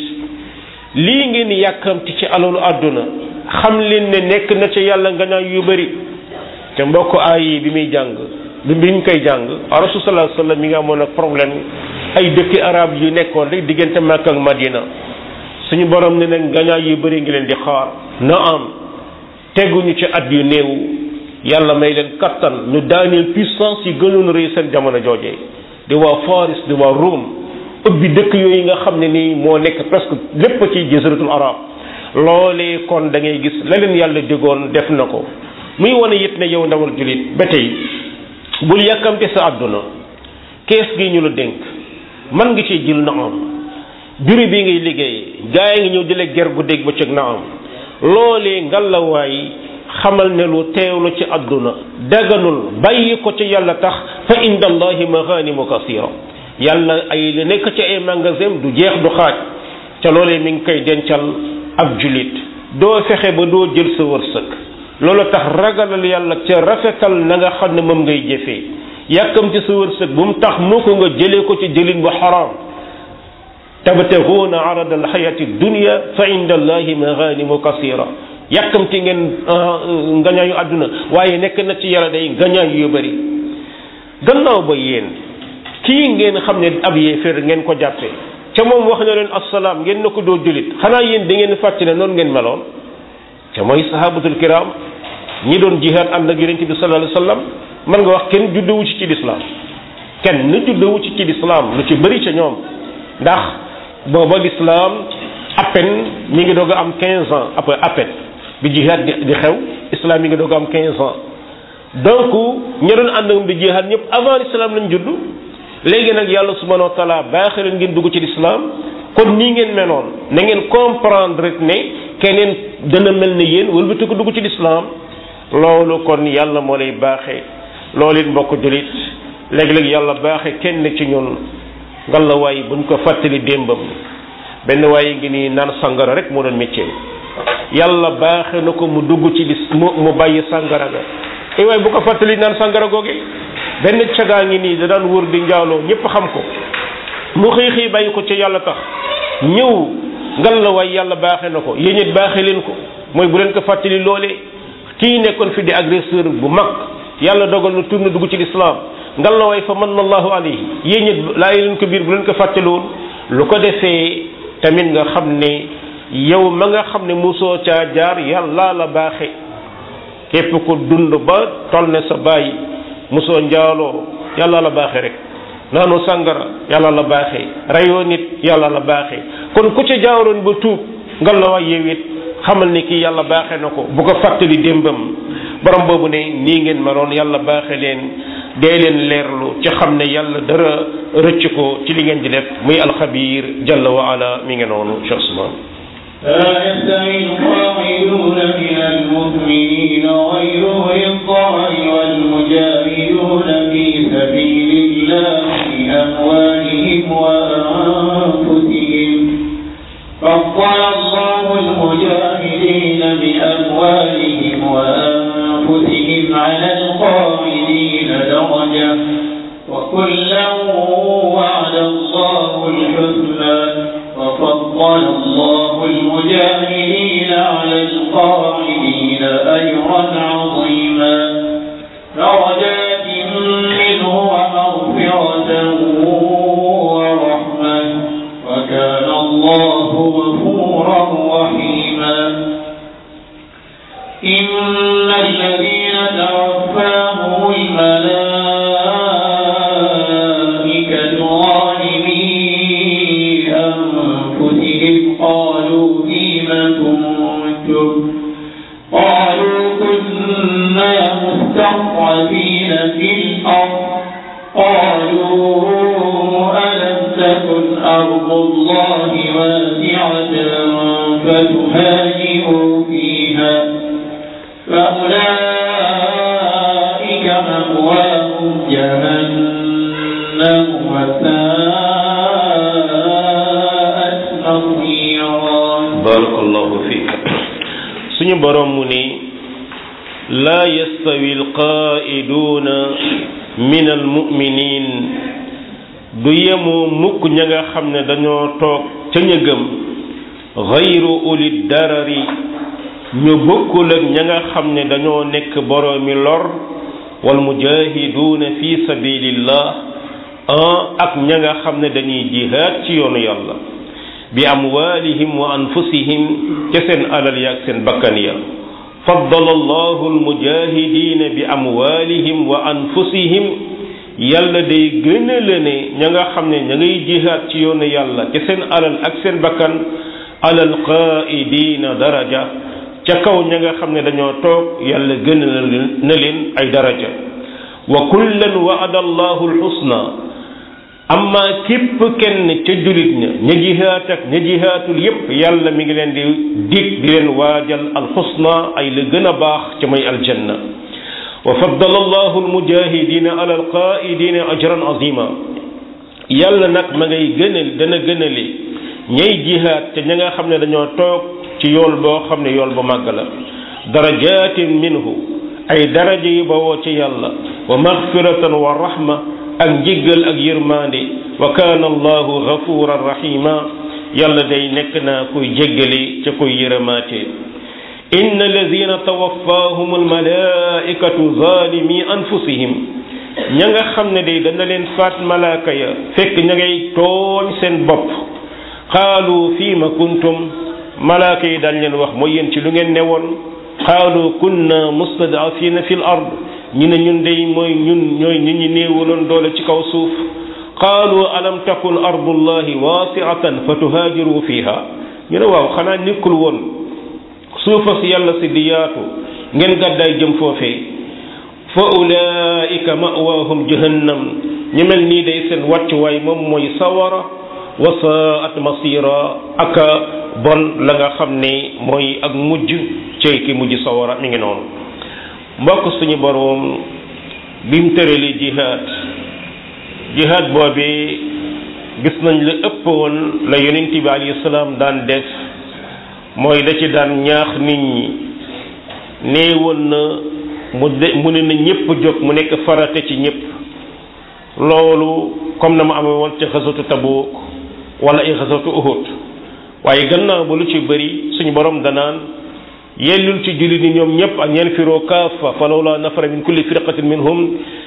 lii ngeen yàkkamti ci alalu àdduna xam leen ne nekk na ca yàlla nga ñaan yu bëri te mbokk aay bi muy jàng bi ñu koy jàng rasul sallallahu alayhi wasallam mi nga amoon ak problème ay dëkki arab yu nekkoon rek diggante Makka ak Madina suñu borom ne nag gañaay yu bëri ngi leen di xaar na am teguñu ci at yu néew yàlla may leen kattan ñu daaneel puissance yi gënoon rëy seen jamono joojee di waa Faris di waa Rome ubbi dëkk yooyu nga xam ne nii moo nekk presque lépp ci jaziratul arab loolee kon da ngay gis la leen yàlla digoon def na ko muy wane it ne yow ndawal julit ba tey bul yàkkamte sa àdduna kees gi ñu la dénk man nga ci jël na am bureau bi ngay liggéey gaa yi ngi ñëw di la ger bu dégg ba cëg na am loolee ngalawaay xamal ne lu teewlu ci àdduna daganul bàyyi ko ci yàlla tax fa inda allahi maganimu kasira yàlla ay li nekk ci ay magasin du jeex du xaaj ca loolee mi ngi koy dencal ab julit doo fexe ba doo jël sa wërsëg loolu tax ragalal yàlla ca rafetal na nga xam ne moom ngay jëfee yàkkamti sa wërsëg bu mu tax mu ko nga jëlee ko ci jëlin bu xaraam tabtaguuna arada alxayati dunia fa inda allahi maganimu kasira yàkkamti ngeen ngañaayu àdduna waaye nekk na ci yàlla day ngañaayu yu bëri gannaaw ba yéen kii ngeen xam ne ab yéeféer ngeen ko jàppe ca moom wax na leen assalaam ngeen na ko doo julit xanaa yéen da ngeen fàtte ne noonu ngeen meloon ca mooy sahabatul kiram ñi doon jihaad ànd ak yonent bi sallallahu alayhi wasallam mën nga wax kenn juddewu ci lislaam kenn juddewu ci lislaam lu ci bëri ca ñoom ndax booba lislaam à peine mi ngi doog a am 15 ans après à peine bi jihaad di xew islam mi ngi doog a am 15 ans donc ñi doon ànd ak bi jihaad ñëpp avant l'islam lañ judd léegi nag yàlla subhanahu wa taala baaxee leen ngeen dugg ci lislaam kon nii ngeen meloon na ngeen comprendre rek ne keneen dana mel ne yéen wëlbati ko dugg ci lislaam loolu kon yàlla moo lay baaxee loolu it mbokk julit léeg-léeg yàlla baaxee kenn ci ñun ngalla waay buñ ko fàttali démbam benn waaye ngi nii naan sangara rek moo doon métier yàlla baaxee na ko mu dugg ci mu bàyyi sangara ga te waaye bu ko fàttali naan sangara googe benn cagaa ngi nii da daan wër di njaaloo ñëpp xam ko mu xëy bàyyi ko ci yàlla tax ñëw ngalla waay yàlla baaxee na ko yéen it baaxee leen ko mooy bu leen ko fàttali loolee kii nekkoon fi di agresseur bu mag yàlla dogal na tourné dugg ci lislaam ngalla waay fa manna allahu alayhi yéen it laay leen ko biir bu leen ko fàttaloon lu ko defee tamit nga xam ne yow ma nga xam ne mosoo caa jaar yàlla la baaxe képp ko dund ba toll ne sa baay mosoo njaaloo yàlla la baaxe rek naanu sàngara yàlla la baaxee rayoo nit yàlla la baaxee kon ku ca jaaroon ba tuub nga la wax yow it xamal ni kii yàlla baaxee na ko bu ko fàttali démbam borom boobu ne nii ngeen maroon yàlla baaxee leen dee leen leerlu ci xam ne yàlla dara rëcc ko ci li ngeen di def muy alxabiir jalla wa ala mi ngeen noonu Cheikh Ousmane لا يستوي القاعدون من المؤمنين غير الضال والمجاهدون في سبيل الله بأموالهم وأنفسهم فضل الله المجاهدين درجة وكلا وعد الله الحسنى وفضل الله المجاهدين على القاعدين أجرا عظيما درجات منه ومغفرة ورحمة وكان الله غفورا رحيما إن الذين توفاهم الملائكة ظالمي أنفسهم قالوا فيم كنتم قالوا كنا مستضعفين في الأرض قالوا ألم تكن أرض الله واسعة فتهاجروا فيها فأولئك مأواهم جهنم وساءت مصيرا بارك الله فيك سني برموني لا يستوي القائدون من المؤمنين du yemoo mukk ña nga xam ne dañoo toog ca ña gëm xayru uli darari ñu bokkul ak ña nga xam ne dañoo nekk boroomi lor wal mujahiduuna fi sabilillah ak ña nga xam ne dañuy jihaad ci yoonu yàlla bi amwalihim wa anfusihim ca seen alal yaak seen bakkan ya faddala allahu almujahidina bi amwalihim wa anfusihim yàlla day gënale ne ña nga xam ne ña ngay jihaad ci yoonu yàlla ca seen alal ak seen bakkan alal qaidina daraja ca kaw ña nga xam ne dañoo toog yàlla gënal na leen ay daraja wa kullan wa'ada allahu alhusna amma képp kenn ca julit ña jihaat ak ña jihaatul yépp yàlla mi ngi leen di dig di leen waajal alxusna ay la gën a baax ca may aljanna wa faddala allahu almujahidina ala alqaidina ajran azima yàlla nag ma ngay gënal dana gënale ñay jihaat te ña nga xam ne dañoo toog ci yool boo xam ne yool bu màgg la darajatin minhu ay daraja yu bawoo ci yàlla wa maghfiratan wa rahma ak njéggal ak yërmande wa kaana allahu ghafuran rahima yàlla day nekk na kuy jéggale ca kuy yërëmaate inna alladhina tawaffahum almalaikatu zalimi anfusihim ña nga xam ne day dana leen faat malaaka ya fekk ña ngay tooñ seen bopp qaalu fiima kuntum malaaka yi dañ leen wax mooy yéen ci lu ngeen newoon qaalu kunna mustad'afina fil ard ñi ne ñun day mooy ñun ñooy ñi ñi néewaloon doole ci kaw suuf qaalu alam takun ardullahi wasi'atan fatuhaajiru fiha ñu ne waaw xanaa nekkul woon suufa si yàlla si di yaatu ngeen gàddaay jëm foofee fa ulaika ma'waahum jahannam ñu mel nii day seen wàccuwaay moom mooy sawara wa sa'at masira ak bon la nga xam ne mooy ak mujj ci ki mujj sawara mi ngi noonu mbokk suñu boroom bim tërali jihaad boobee gis nañ la ëpp woon la yonent bi alayhi salaam daan def mooy da ci daan ñaax nit ñi nee woon na mu ne na ñëpp jóg mu nekk farate ci ñëpp loolu comme na mu amee woon ci xasatu Tabuk wala ay xasatu Uhud waaye gannaaw ba lu ci bëri suñu borom danaan yellul ci jullit ñi ñoom ñëpp ak ñeen firoo kaafa fa lawla nafara min kulli firqatin minhum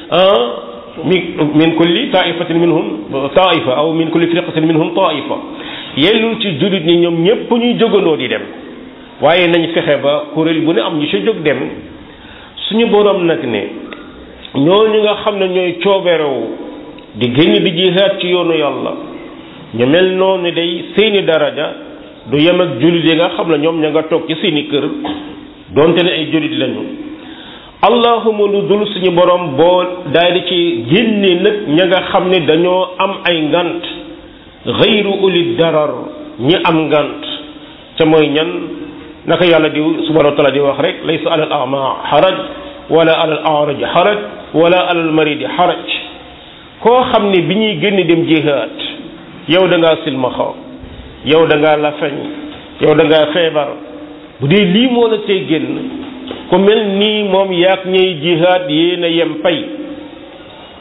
min kulli taifatin minhum taifa aw min kulli firqatin minhum taifa yellul ci jullit ñi ñoom ñëpp ñuy jógandoo di dem waaye nañ fexe ba kuréel bu ne am ñu ci jóg dem suñu borom nag ne ñooñu nga xam ne ñooy cooberewu di génn di jihaad ci yoonu yàlla ñu mel noonu day seeni daraja du yem ak jullit yi nga xam ne ñoom ña nga toog ci seeni kër donte ne ay jullit lañu allahuma lu dul suñu borom boo daal di ci génne nag ña nga xam ne dañoo am ay ngant xayru uli darar ñi am ngant ca mooy ñan naka yàlla di subhanahu wa taala di wax rek laysa alal a'ma haraj wala alal a'raj haraj wala alal marid haraj koo xam ne bi ñuy génn dem jihaad yow da ngaa silmaxa yow da ngaa lafañ yow da ngaa feebar bu dee lii moo la tey génn ku mel nii moom yaak ñuy jihaad yéen a yem pay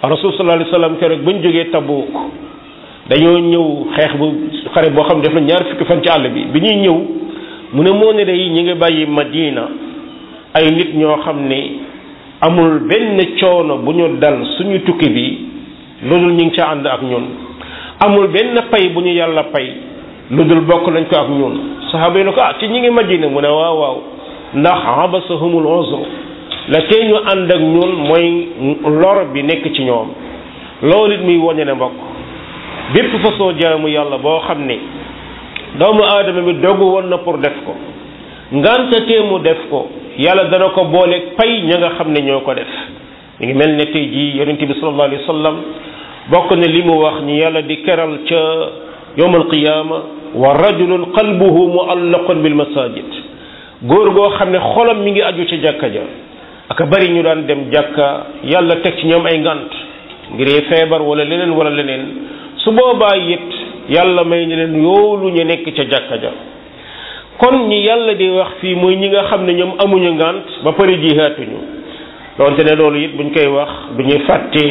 rasul sallallahu alayhi wasallam keroog bañ jógee Tabuk dañoo ñëw xeex bu xare boo xam ne def na ñaar fukki fan ci àll bi ñuy ñëw mu ne moo ne day ñi ngi bàyyi Madina ay nit ñoo xam ne amul benn coono bu ñu dal suñu tukki bi loolu ñu ngi ca ànd ak ñun amul benn pay bu ñu yàlla pay lu dul bokk nañ ko ak ñun saxaaba yi ne ko ci ñi ngi Madina mu ne waaw waaw ndax abasahumul uzr la tey ñu ànd ak ñun mooy lor bi nekk ci ñoom loolu it muy woñe ne mbokk bépp façon jaamu yàlla boo xam ne doomu aadama bi dogu woon na pour def ko ngantatee mu def ko yàlla dana ko booleeg pay ña nga xam ne ñoo ko def ñu ngi mel ne tey jii yonent bi sallallahu alayhi wa sallam bokk ne li mu wax ñi yàlla di keral ca yawmal qiyaama wa rajulun qalbuhu muallaqun bil masajid góor goo xam ne xolam mi ngi aju ci jàkka ja aka bari ñu daan dem jàkka yàlla teg ci ñoom ay ngant ngir feebar wala leneen su boobaa it yàlla may ñu leen yoolu ñu nekk ca jàkka ja kon ñi yàlla di wax fii mooy ñi nga xam ne ñoom amuñu ngant ba pare jihaatuñu donte ne loolu it buñ koy wax du ñuy fàtte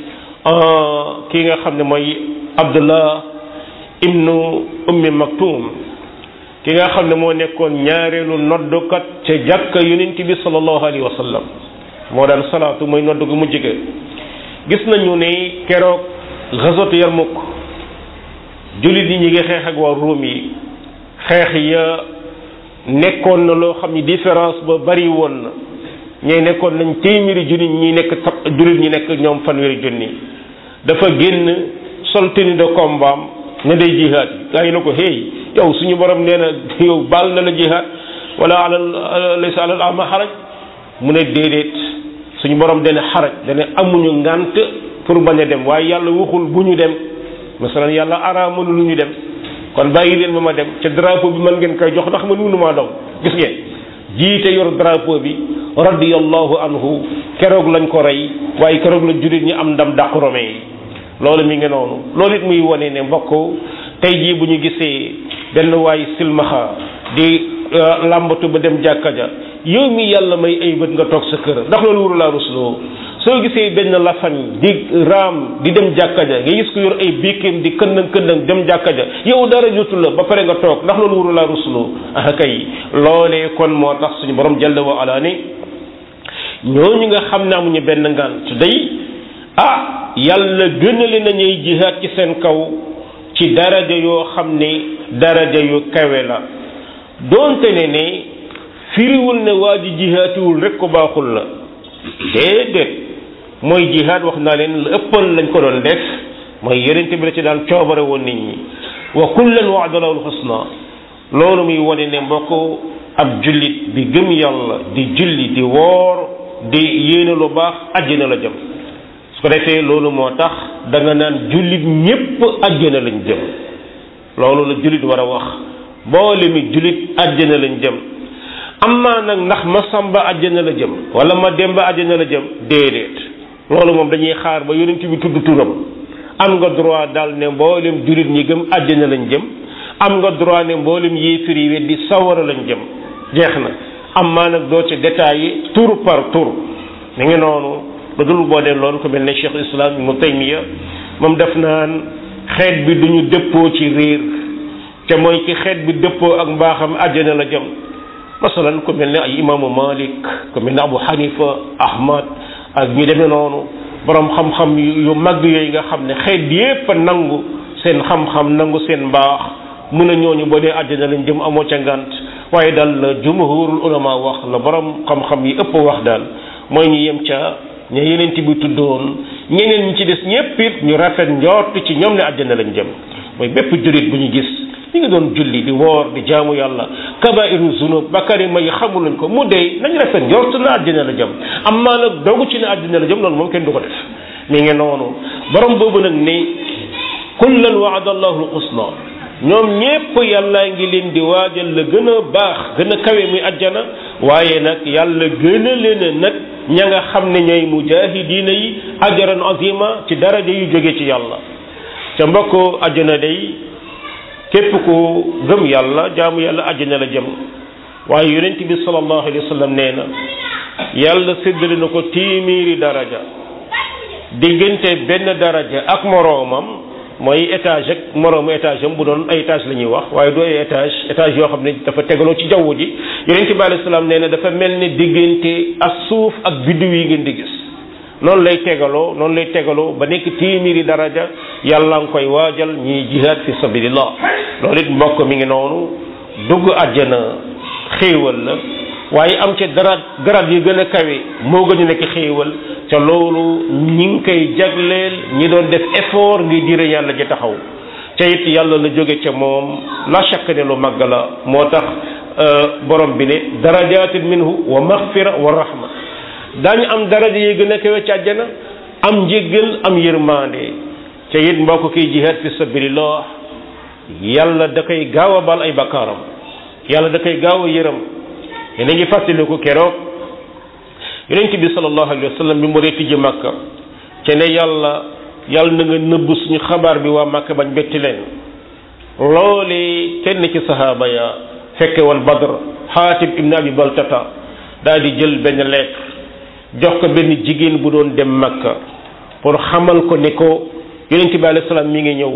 kii nga xam ne mooy Abdullah ibnu Ummi Maktum ki nga xam ne moo nekkoon ñaareelu noddukat ca jàkka yonent bi sallallahu alayhi wa sallam moo daan salaatu mooy noddu gu mujj ga gis nañu ne keroog ghazwat Yarmuk jullit yi ñi ngi xeex ak waa Ruum yi xeex ya nekkoon na loo xam ni différence ba bari woon na ñay nekkoon nañ téeméeri junni ñi nekk jullit ñi nekk ñoom fanweeri junni dafa génn sol tenue de combat ne day jihaad gaa yi na ko hey yow suñu borom nee na yow baal na la jihaad wala laysa alal a'ma xaraj mu ne déedéet suñu borom dana xaraj dana amuñu ngant pour bañ a dem waaye yàlla waxul bu ñu dem masalan yàlla araamal lu ñu dem kon bàyyi leen ma dem ca drapeau bi mën ngeen koy jox ndax man mënumaa daw gis ngeen jiite yor drapeau bi radiyallahu anhu keroog lañ ko rey waaye keroog la jullit ñi am ndam dàq Romain yi loolu mi ngi noonu loolu it muy wane ne mbokk tey jii bu ñu gisee benn waay silmaxa di làmbatu ba dem jàkka ja yow mi yàlla may ay bët nga toog sa kër ndax loolu wuru laa rusloo soo gisee benn lafañ di raam di dem jàkka ja nga gis ko yor ay biikim di këndëng dem jàkka ja yow dara jotul la ba pare nga toog ndax loolu wuru laa rusloo ah kay loolee kon moo tax suñu borom jalla wa ala ni ñooñu nga xam ne amuñu benn ngant day yàlla gënale nañuy jihaad ci seen kaw ci daraja yoo xam ne daraja yu kawe la doonte ne firiwul ne waa ji jihaatiwul rek ko baaxul la déedéet mooy jihaad wax naa leen la ëppal lañ ko doon def mooy yonent bi la ci daan coobare woon nit ñi wa kullan wa'ada lahu al-husna loolu muy wane ne mbokk ab jullit bi gëm yàlla di julli di woor di yéene lu baax àjjana la jëm su ko defee loolu moo tax da nga naan jullit ñépp àjjana lañ jëm loolu la jullit war a wax boole mi jullit àjjana lañ jëm amma nag ndax ma samba àjjana la jëm wala ma demba àjjana la jëm déedéet loolu moom dañuy xaar ba yonent bi tudd turam am nga droit daal ne mboolem jullit ñi gëm àjjana lañ jëm am nga droit ne mboolem yéefir yi weddi sawara lañ jëm jeex na amma nag doo ci détaillé tour par tour mi ngi noonu ba dul boo dee loolu ko mel ne Cheikh Islam Ibn Taymiya moom def naan xeet bi duñu dëppoo ci réer te mooy ci xeet bi dëppoo ak mbaaxam àjjana la jëm masalan ko mel ne ay imaamu Malik ko mel ne Abu Hanifa Ahmad ak ñu demee noonu borom xam-xam yu mag yooyu nga xam ne xeet yépp a nangu seen xam-xam nangu seen mbaax mun a ñooñu boo dee àjjana lañ jëm amoo ca ngant waaye daal la jumhurul ulama wax la borom xam-xam yi ëpp wax daal mooy ñu yem ca ña yeneen bi tuddoon ñeneen ñi ci des ñépp it ñu rafet njort ci ñoom ne àjjana lañ jëm mooy bépp jullit bu ñu gis ñi ngi doon julli di woor di jaamu yàlla kabairu zunub bakari ma yi xamul lañ ko mu dee nañ rafet njort na àjjana la jëm am maa nag dogu ci ne àjjana la jëm loolu moom kenn du ko def mi ngi noonu borom boobu nag ne kullan wa'ada allahu al-husna ñoom ñépp yàlla ngi leen di waajal la gën a baax gën a kawe muy àjjana waaye nag yàlla gën a leen nag ña nga xam ne ñooy mujaahidiina yi ajran azima ci daraja yu jóge ci yàlla ca mbokk àjjana day képp ku gëm yàlla jaamu yàlla àjjana la jëm waaye yonent bi sallallahu alayhi wa sallam nee na yàlla séddale na ko téeméeri daraja diggante benn daraja ak moroomam mooy étage ak moroomu étage am bu doon ay étage la ñuy wax waaye du ay étage yoo xam ne dafa tegaloo ci jaww ji yonent bi alayhi salaam nee na dafa mel ni diggante ak suuf ak biddiw yi ngeen di gis noonu lay tegaloo ba nekk téeméeri daraja yàlla nga koy waajal ñiy jihaad fi sabilillah loolu it mbokk mi ngi noonu dugg àjjana xéewal la waaye am ca garab yi gën a kawe moo gën a nekk xéewal ca loolu ñi ngi koy jagleel ñi doon def effort ngir diine yàlla ji taxaw ca it yàlla la jóge ca moom la chaque ne lu màgg la moo tax borom bi ne darajatin minhu wa maghfira wa rahma daañu am daraja yi gën a kawe ci àjjana am njéggal am yërmande ca it mbokk kiy jihaad fi sabilillah yàlla da koy gaaw a baal ay bakkaaram yàlla da koy gaaw a yërëm yéen a ngi fàttaliku keroog yonent bi sallallahu alayhi wa sallam bi mu dee tijji Makka ca ne yàlla na nga nëbb suñu xabaar bi waa Makka bañ betti leen loole kenn ci sahaaba ya fekke woon Badr Xaatib ibn Abi Baltata daal di jël benn lettre jox ko benn jigéen bu doon dem Makka pour xamal ko ne ko yonent bi alayhi salaam mi ngi ñëw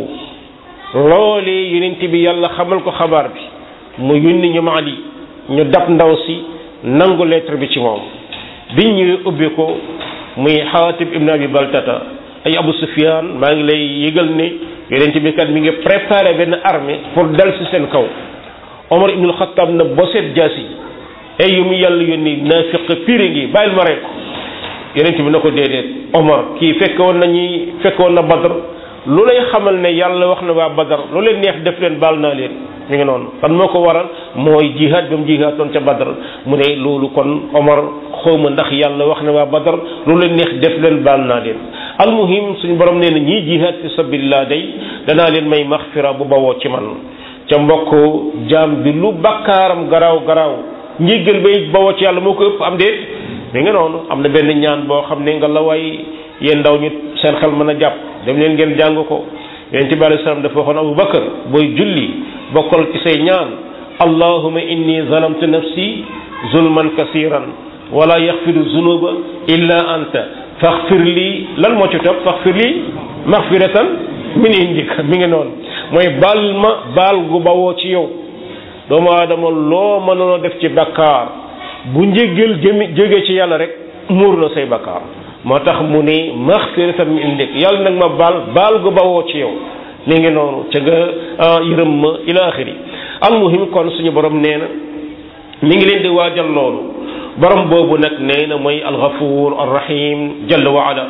loole yonent bi yàlla xamal ko xabaar bi mu yónni ñoom Ali ñu dab ndaw si nangu lettre bi ci moom biñ ñëwee ubbi ko muy Xaatib ibn Abi Baltata ay Abu Sufyaan maa ngi lay yëgal ne yonent bi kat mi ngi préparé benn armée pour dal si seen kaw Omar ibnul Xattaab na boset jaasi ay yu mu yàlla yónni naafiq pire ngi bàyyil ma rek yonent bi na ko déedéet Omar kii fekkoon na Badr lu lay xamal ne yàlla wax na waa Badr lu leen neex def leen baal naa leen mi ngi noonu fan moo ko waral mooy jihaad ba mu jihaatoon ca Badr mu ne loolu kon Omar xawma ndax yàlla wax na waa Badr lu leen neex def leen baal naa leen almuhim suñu borom nee na ñii jihaad fi sabilillah day danaa leen may maxfira bu bawoo ci man ca mbokk jaam bi lu bakkaaram garaaw njéggal bay bawoo ci yàlla moo ko ëpp am déet mi ngi noonu am na benn ñaan boo xam ne nga la way yéen ndaw ñu seen xel mën a jàpp dem leen ngeen jàng ko yonent bi alayhi salaam dafa waxoon Abu Bakar booy julli bokkal ci say ñaan allahumma inni zalamtu nafsi zulman kasiran wala yaxfiru zunuba illa anta faxfir lii lan moo ci topp faxfir lii maxfiratan min indika mi ngi noonu mooy baal gu bawoo ci yow doomu aadama loo mënoon def ci bakkaar bu njéggal jóge ci yàlla rek muur na say bakkaar moo tax mu ne maxfiratan min indik yàlla nag ma baal gu bawoo ci yow mi ngi noonu ca nga yërëm ma ila axiri almuhim kon suñu borom nee na mi ngi leen di waajal loolu borom boobu nag nee na mooy alxafuur arrahim jalla wa ala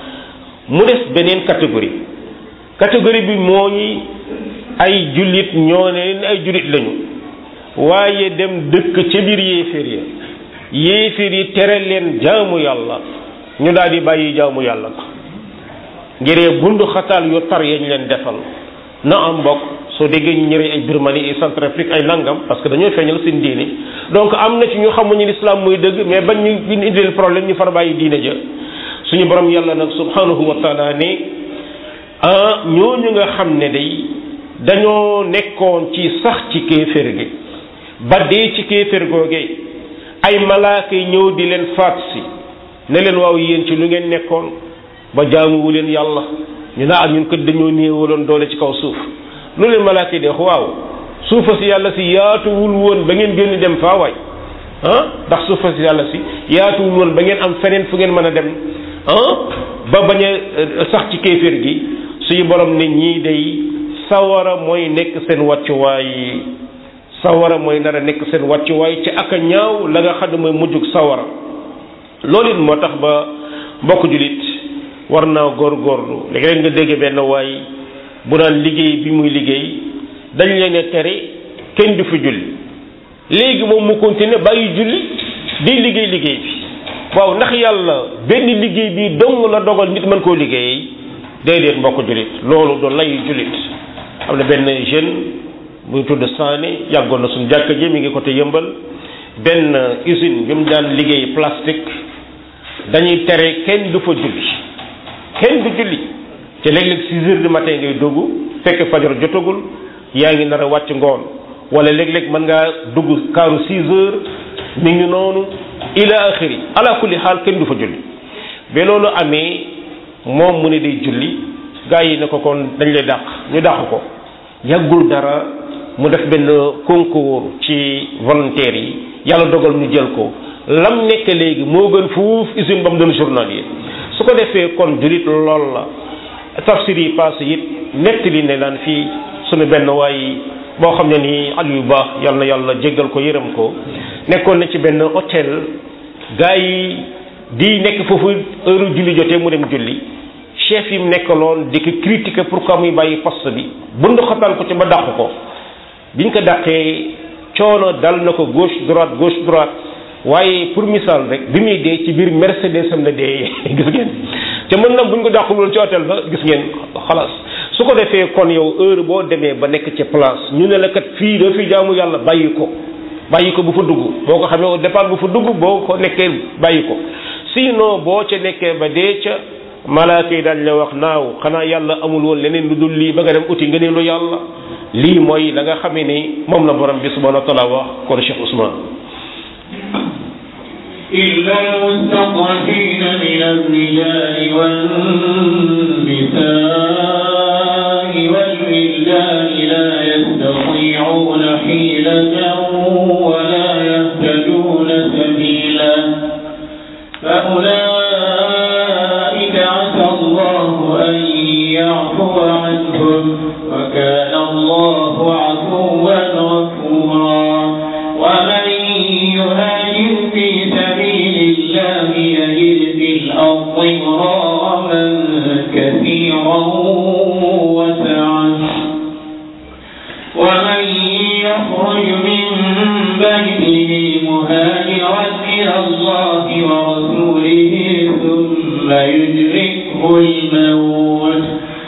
mu des beneen catégorie bi mooy ay jullit ñoo ne ay jullit lañu waaye dem dëkk ca biir yéeféer yi tere leen jaamu yàlla ñu daal di bàyyi jaamu yàlla ngiree bundu xataal yu tar yañ leen defal na am mbokk soo déggee ñu ñëwee ay Birmanie ay Centrafrique ay nangam parce que dañoo feeñal seen diine donc am na ci ñu xamuñu l'islam muy dëgg mais bañ ñu indil problème ñu far bàyyi diine ja suñu borom yàlla nag subhanahu wa taala ne ñooñu nga xam ne day dañoo nekkoon ci sax ci kéefér gi ba dee ci kéefér googee ay malaaka yi ñëw di leen faat si ne leen waaw yéen ci lu ngeen nekkoon ba jaamuwu leen yàlla ñu naa ñun kat dañoo néewaloon doole ci kaw suuf lu leen malaaka yi de waaw suufa si yàlla si yaatuwul woon ba ngeen génn dem faa waay ndax suufa si yàlla si yaatuwul woon ba ngeen am feneen fu ngeen mën a dem ba bañ a sax ci kéeféer gi suñu borom ne ñii day sawara mooy nekk seen wàccuwaay sawara mooy nar a nekk seen wàccuwaay ci ak a ñaaw la nga xam ne mooy mujjug sawara loolu it moo tax ba mbokk julit war naa góorgóorlu léegi nga dégg benn waay bu naan liggéey bi muy liggéey dañ leen a tere kenn du fi julli léegi moom mu continuer bàyyi julli di liggéey bi waaw ndax yàlla benn liggéey bi dong la dogal nit mën koo liggéey déedéet mbokk julit loolu doon lay julit am na benn jeune buy tudd Sané yàggoon na suñu jàkka ji mi ngi côté Yëmbal benn usine bi mu daan liggéey plastique dañuy tere kenn du fa julli kenn du julli te léeg-léeg 6 heures du matin ngay dugg fekk fajar jotagul yaa ngi nar a wàcc ngoon wala léeg-léeg mën ngaa dugg kaaru 6 heures mi ngi noonu ila axiri ala kulli xaal kenn du fa julli ba loolu amee moom mu ne day julli gaa yi ne ko kon dañ lay dàq ñu dàq ko yàggul dara mu def benn concours ci volontaires yi yàlla dogal ñu jël ko lam nekk léegi moo gën fuuf usine ba mu doon journalier su ko defee kon jullit lool la tafsir yi passé it nettali ne laan fii suñu benn waay boo xam ne nii Aliou Ba yal na yàlla jéggal ko yërëm ko nekkoon na ci benn hôtel gars yi di nekk foofu heure julli jotee mu dem julli chef yi mu nekkaloon di ko critiquer pourquoi muy bàyyi poste bi bundu xatal ko ci ba dàq ko biñ ko dàqee coono dal na ko gauche droite waaye pour misaal rek bi muy dee ci biir Mercedes am la dee gis ngeen te mën na buñ ko dàqul woon ci hôtel ba gis ngeen xalaas su ko defee kon yow heure boo demee ba nekk ci place ñu ne la kat fii doo fi jaamu yàlla bàyyi ko bu fa dugg boo ko xamee au départ bu fa dugg boo ko nekkee bàyyi ko sinon boo ca nekkee ba dee ca malaaka yi daal la wax naaw xanaa yàlla amul woon leneen lu dul lii ba nga dem uti nga ne lu yàlla lii mooy la nga xamee ni moom la borom bi subhanahu wa taala wax kon Cheikh Ousmane إلا المستضعفين من الرجال والنساء والولدان لا يستطيعون حيلة ولا يهتدون سبيلا فأولئك عسى الله أن يعفو عنهم وكان الله عفوا غفورا ومن يهاجر في سبيل الله يجد في الأرض مراغما كثيرا وسعا ومن يخرج من بيته مهاجرا إلى الله ورسوله ثم يدركه الموت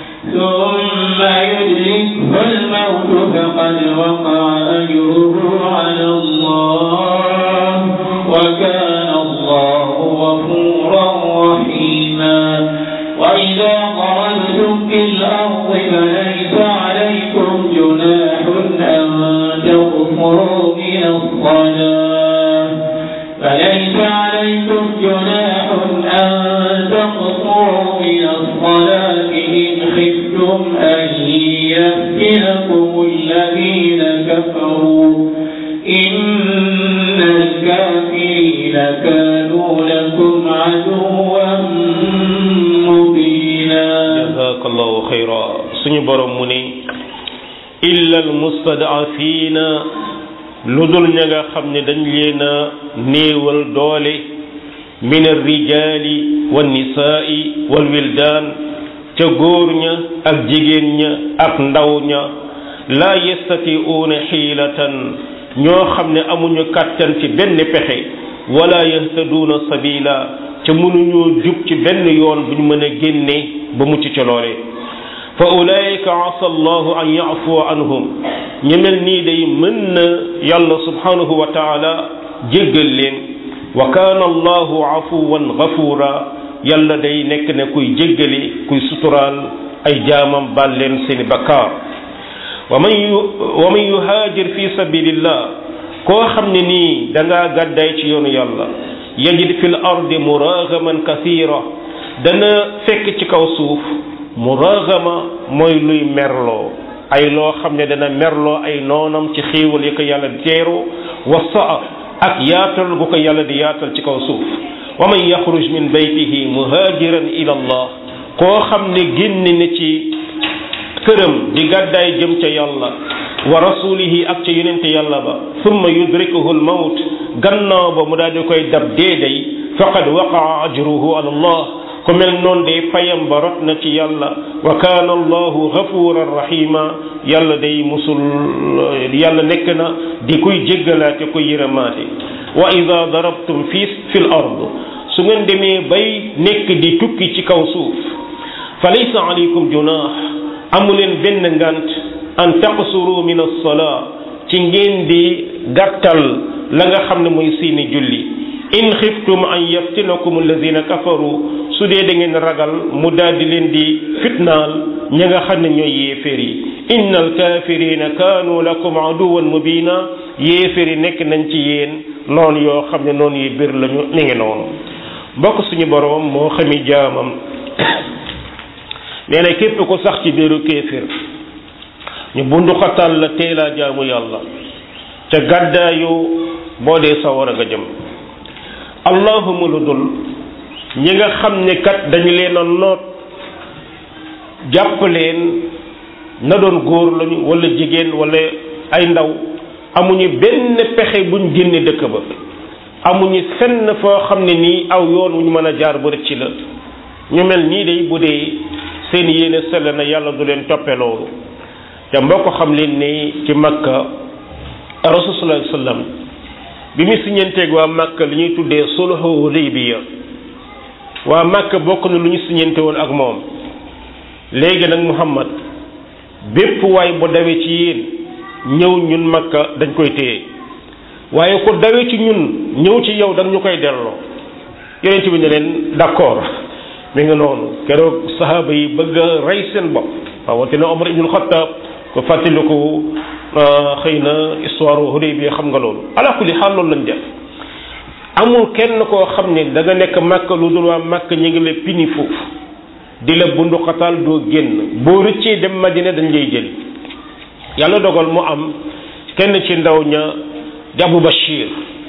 فقد وقع أجره على الله وكان الله غفورا رحيما وإذا ضربتم في الأرض فليس عليكم جناح أن تقصروا من الصلاة إن خفتم أن يفتنكم الذين كفروا إن الكافرين كانوا لكم عدوا مبينا جزاك الله خيرا سني برموني إلا المستضعفين ludul ña nga xam ne dañ leen a néewal doole min ar-rijaali wan nisaa'i wal wildaan ca góor ña ak jigéen ña ak ndaw ña laa yastati'uuna xiilatan ñoo xam ne amuñu kàttan ci benn pexe wala yahtaduuna sabila ca mënuñoo jub ci benn yoon bu ñu mën a génne ba mucc ca loole fa ulaika asa allahu an ya'fuwa anhum ñu mel nii day mën na yàlla subhanahu wa taala jéggal leen wa kaana allahu afuwan gafura yàlla day nekk ne kuy jéggale kuy suturaal ay jaamam baal leen seeni bakkaar wa man yuhaajir fi sabilillah koo xam ne nii da ngaa gàddaay ci yoonu yàlla yajid fil ardi muragaman kathira dana fekk ci kaw suuf muragama mooy luy merloo ay loo xam ne dana merloo ay noonam ci xéewal yi ko yàlla di teeru wa saa ak yaatal gu ko yàlla di yaatal ci kaw suuf wa man yaxruj min baytihi muhajiran ila allah koo xam ne génn na ci këram di gàddaay jëm ca yàlla wa rasulihi ak ca yonente yàlla ba thumma yudrikuhu al mawt gannaaw ba mu daal di koy dab deeday faqad waqaa ajruhu ala allah ku mel noonu day fayam ba rot na ci yàlla wa kaana allahu ghafuran rahima yàlla day musul yàlla nekk na di kuy jéggalaate kuy yërëmaate wa ida darabtum fil ard su ngeen demee bay nekk di tukki ci kaw suuf fa laysa alaykum junah amuleen benn ngant an taqsuru min as-salaa ci ngeen di gàttal la nga xam ne mooy seeni julli in xiftum an yaftinakum alladina kafaru su dee da ngeen ragal mu daal di leen di fitnaal ña nga xam ne ñooy yéeféer yi inna alkafirina kaanu lakum aduwan mubina yéeféer yi nekk nañ ci yéen noonu yoo xam ne noonu yi bir lañu ni ngi noonu mbokk suñu boroom moo xami jaamam nee na képp ko sax ci biiru kéefir ñu bundu xatal la teelaa jaamu yàlla ca gàddaayu boo dee sawara nga jëm allahuma lu dul ñi nga xam ne kat dañu leen a noot jàpp leen na doon góor lañu wala jigéen wala ay ndaw amuñu benn pexe buñ génne dëkk ba amuñu fenn foo xam ne nii aw yoon wu ñu mën a jaar bu rëcc la ñu mel nii day bu dee seen yéene sell na yàlla du leen toppe loolu te mbokk xam leen ni ci Makka rasul sallallahu alayhi wasallam bi mu siñanteeg waa Makka li ñuy tuddee sulhu Hudaybiya waa Makka bokk na lu ñu siñante woon ak moom léegi nag Muhammad bépp waay bu dawee ci yéen ñëw ñun Makka dañ koy téye waaye ko dawee ci ñun ñëw ci yow dañ ñu koy delloo yonent bi ne leen d'accord mi nga noonu keroog sahaaba yi bëgg a rey seen bopp rawatina Omar ibnul Xattaab ko fàttaliku xëy na histoire Hudaybiya xam nga loolu ala kulli xaal loolu lañ def amul kenn koo xam ne da nga nekk Makka lu dul waa Makka ñu ngi la pini foofu di la bunduxatal doo génn boo rëccee dem Madina dañ lay jël yàlla dogal mu am kenn ci ndaw ña di Abu Bashir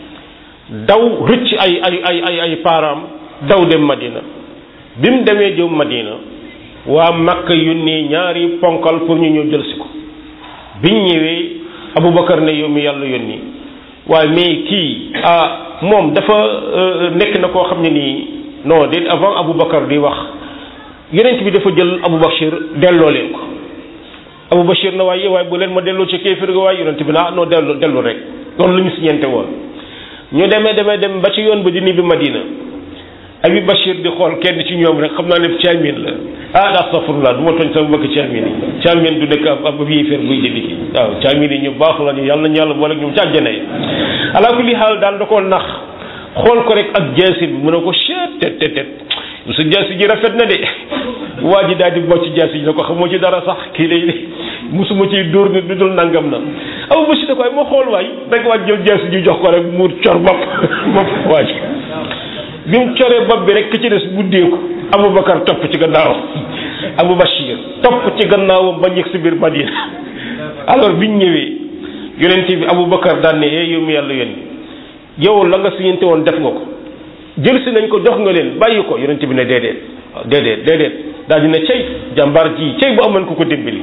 daw rëcc ay param daw dem Madina bi mu demee jëm Madina waa Makka yónnee ñaari ponkal pour ñu ñëw jël si ko biñ ñëwee Aboubacar ne yow mi yàlla yónni waaye mais kii moom dafa nekk na koo xam ne nii non déet avant Aboubacar di wax yonent bi dafa jël Abu Bashir delloo leen ko Abu Bashir na waaye bu leen ma delloo ci kéefir ga waaye yonent bi na non dellu rek loolu la ñu siñente woon ñu dem ba ci yoon ba di ni bi Madina Abu Bashir di xool kenn ci ñoom rek xam naa ne caamin la astaghfirullah du ma tooñ sama bëgg caamin yi caamin du nekk ab yéeféer buy jëndi ki waaw caamin yi ñu baax la ñu yàlla nañu yàlla boole ak ñoom ci àjjana yi ala kulli xaal daal da koo nax xool ko rek ak jaasi bi mu ne ko chet tet su jaasi ji rafet na de waa ji daal di bocc jaasi ji ne ko xamoo ci dara sax kii lay musuma ciy dóor nit du dul nangam na Abu Bashir da ko moo xool waay rek waa jël jaasi ji jox ko rek mu cor bopp waa ji bi mu coree bopp bi rek ki ci des buddeeku Aboubacar topp ci gannaawam Abu Bashir topp ci gannaawam ba ñëg si biir Madina alors biñ ñëwee yonent bi Aboubacar daan ne yow mi yàlla yónni yow la nga siñante woon def nga ko jël si nañ ko jox nga leen bàyyi ko yonent bi ne déedéet daal dina cey jàmbaar ji cey bu amoon ko dimbali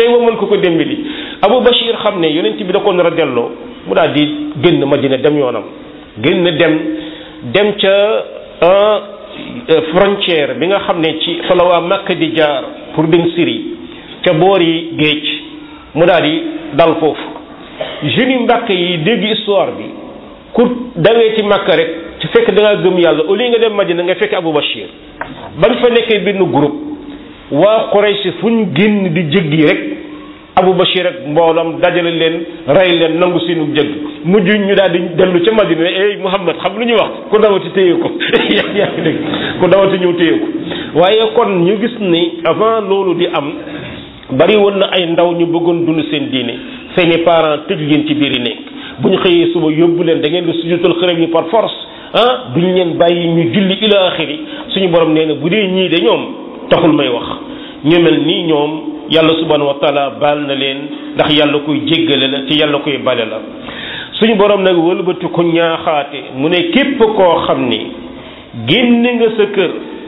Abu Bashir xam ne yonent bi da ko nar a delloo mu daal di génn Madina dem yoonam dem ca frontière bi nga xam ne ci fa la waa Makka di jaar pour dem Syrie ca boori géej mu daal di dal foofu jeunes yu Mbàkke yi dégg histoire bi ku dawee ci Makka rek ci fekk da ngaa gëm yàlla au lieu nga dem Madina nga fekk Abu Bashir bañ fa nekkee benn groupe waa Quraysh fu ñu génn di jëggi rek Abu Bashir ak mboolam dajale leen rey leen nangu seenu jëgg mujj ñu daal di dellu ca Madina Muhammad xam lu ñuy wax ku dawati téye ko yaa ngi dégg ku dawati ñëw téye ko waaye kon ñu gis ni avant loolu di am bari woon na ay ndaw ñu bëggoon dund seen diine seeni parents tëj leen ci biir yi nekk bu ñu xëyee suba yóbbu leen da ngeen di sujjutal xërëm yi par force duñ leen bàyyi ñu julli ila axiri suñu borom nee na bu dee ñii de ñoom taxul may wax ñu mel nii ñoom yàlla subhanahu wa taala baal na leen ndax yàlla koy jéggale la ci yàlla koy bale la suñu borom nag wëlbati ko ñaaxaate mu ne képp koo xam ni génn nga sa kër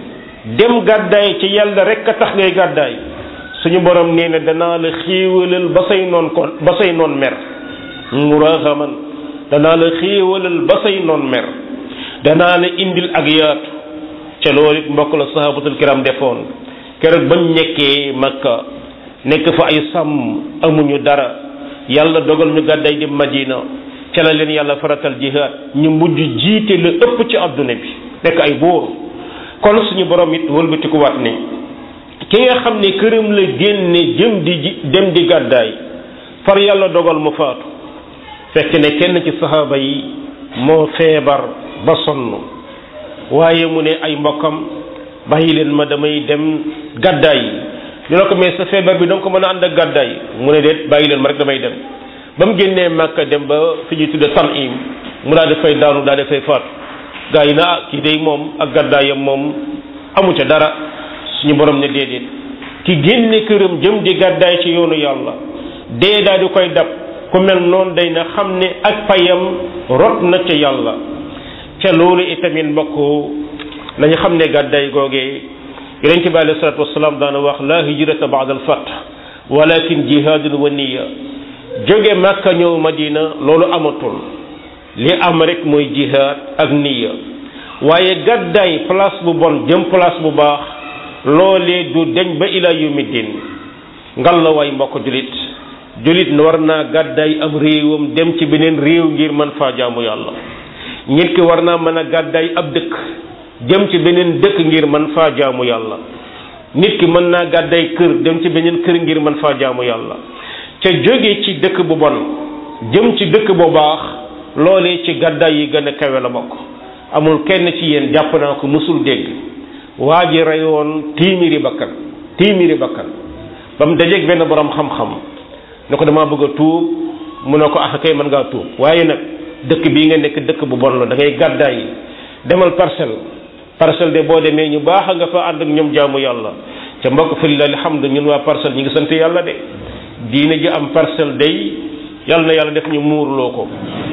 dem gàddaay ci yàlla rek a tax ngay gàddaay suñu borom nee na danaa la xéewalal ba say noon mer muragaman danaa la xéewalal ba say noon mer danaa la indil ak yaatu ca loolu it mbokk la sahabatul kiram defoon keroog bañ nekkee Makka nekk fa ay sàmm amuñu dara yàlla dogal ñu gàdday dem Madina ca la leen yàlla faratal jihaad ñu mujj jiite la ëpp ci adduna bi nekk ay buur kon suñu borom it wëlbati ko waat ne ki nga xam ne këram la génne dem di gàddaay far yàlla dogal mu faatu fekk ne kenn ci saxaaba yi moo feebar ba sonn waaye mu ne ay mbokkam bàyyi leen ma damay dem gàddaay ñu ne ko mais sa feebar bi danga ko mën a ànd ak gàddaay mu ne déet bàyyi leen ma rek damay dem ba mu génnee Makka dem ba fi ñuy tudde Tanim mu daal di fay daanu daal di fay faatu gaa yi na kii day moom ak gàddaayam moom amu ca dara suñu borom ne déedéet ki génne këram jëm di gàddaay ci yoonu yàlla dee daal di koy dab ku mel noonu day na xam ne ak payam rot na ca yàlla ca loolu itamit mbokk nañu xam ne gàddaay googee yonent bi alayhi salaatu wasalaam daana wax la hijrata ba'da al-fath walakin jihaadun wa niyya jóge Makka ñëw Madina loolu amatul li am rek mooy jihaad ak niyya waaye gàddaay place bu bon jëm place bu baax loolee du deñ ba ila yawmi din ngal la waay mbokk julit war naa gàddaay am réewam dem ci beneen réew ngir mën faa jaamu yàlla nit ki war naa mën a gàddaay ab dëkk jëm ci beneen dëkk ngir mën faa jaamu yàlla nit ki mën naa gàddaay kër dem ci beneen kër ngir mën faa jaamu yàlla ca jóge ci dëkk bu bon jëm ci dëkk bu baax loolee ci gàddaay yi gën a kawe la bokk amul kenn ci yéen jàpp naa ko mësul dégg waa ji reyoon téeméeri bakkan ba mu dajeeg benn borom xam-xam ne ko damaa bëgg a tuub mu ne ko ah kay mën ngaa tuub waaye nag dëkk bii nga nekk dëkk bu bon la da ngay gàddaay demal parcelle de boo demee ñu baax a nga fa ànd ak ñoom jaamu yàlla ca mbokk fi lillahi alhamdu ñun waa parcelle ñu ngi sant yàlla de diine ji am parcelle day yàlla na yàlla def ñu muurloo ko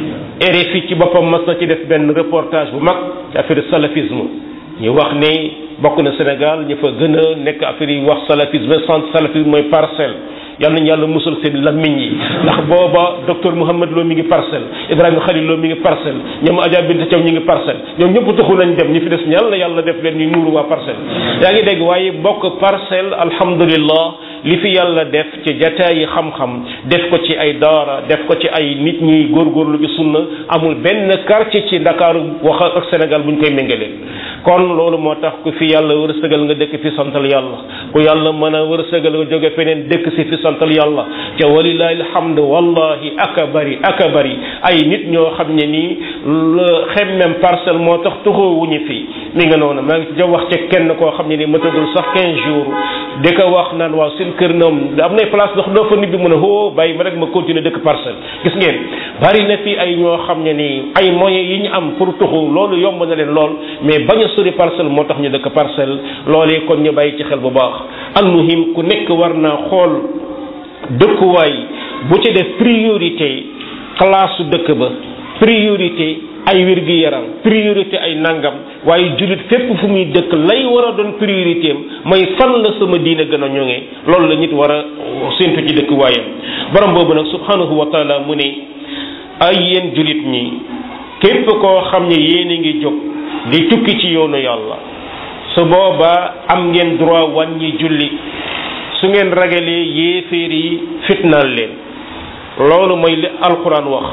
RFI ci boppam mas na ci def benn reportage bu mag ci affaire salafisme ñu wax ne bokk na Sénégal ñu fa gën a nekk affaire yi wax salafisme centre salafisme mooy parcelle yàlla nañu yàlla musal seen lammiñ yi ndax booba docteur Mouhamed Lo mi ngi parcelle Ibrahima Khalil Lo mi ngi parcelle ñoom Adja Binta Thiaw ñi ngi parcelle ñoom ñëpp taxu nañ dem ñu fi des ñal na yàlla def leen ñu nuuru waa parcelle yaa ngi dégg waaye bokk parcelle alhamdulillah li fi yàlla def ci jataayi xam-xam def ko ci ay daara def ko ci ay nit ñuy góorgóorlu bi sunna amul benn quartier ci Dakar wax ak Sénégal bu ñu koy méngalee kon loolu moo tax ku fi yàlla wërsëgal nga dëkk fi santal yàlla ku yàlla mën a wërsëgal nga jóge feneen dëkk si fi santal yàlla ca walilahi alhamdu wallahi aka bari ay nit ñoo xam ne nii xemmem parcelle moo tax tuxoowuñu fi mi nga noonu maa ngi wax ca kenn koo xam ne nii matagul sax 15 jours di ko wax naan waaw seen kër noom am nay place ndox doo fa nit bi mën a hoo bàyyi ma rek ma continuer dëkk parcelle gis ngeen bari na fi ay ñoo xam ne nii ay moyens yi ñu am pour tuxu loolu yomb na leen lool mais bañ a sori parcelle moo tax ñu dëkk parcelle loolee kon ñu bàyyi ci xel bu baax almuhim ku nekk war naa xool dëkkuwaay bu ci def priorité classe dëkk ba priorité ay wér-gi-yaram priorité ay nangam waaye jullit fépp fu muy dëkk lay war a doon priorité am mooy fan la sama diine gën a ñoŋee loolu la nit war a séntu ci dëkk waayam borom boobu nag subhanahu wa taala mu ne ay yéen jullit ñi képp koo xam ne yéen a ngi jóg di tukki ci yoonu yàlla su boobaa am ngeen droit wàññi julli su ngeen ragalee yéeféer yi fitnaal leen loolu mooy li alquran wax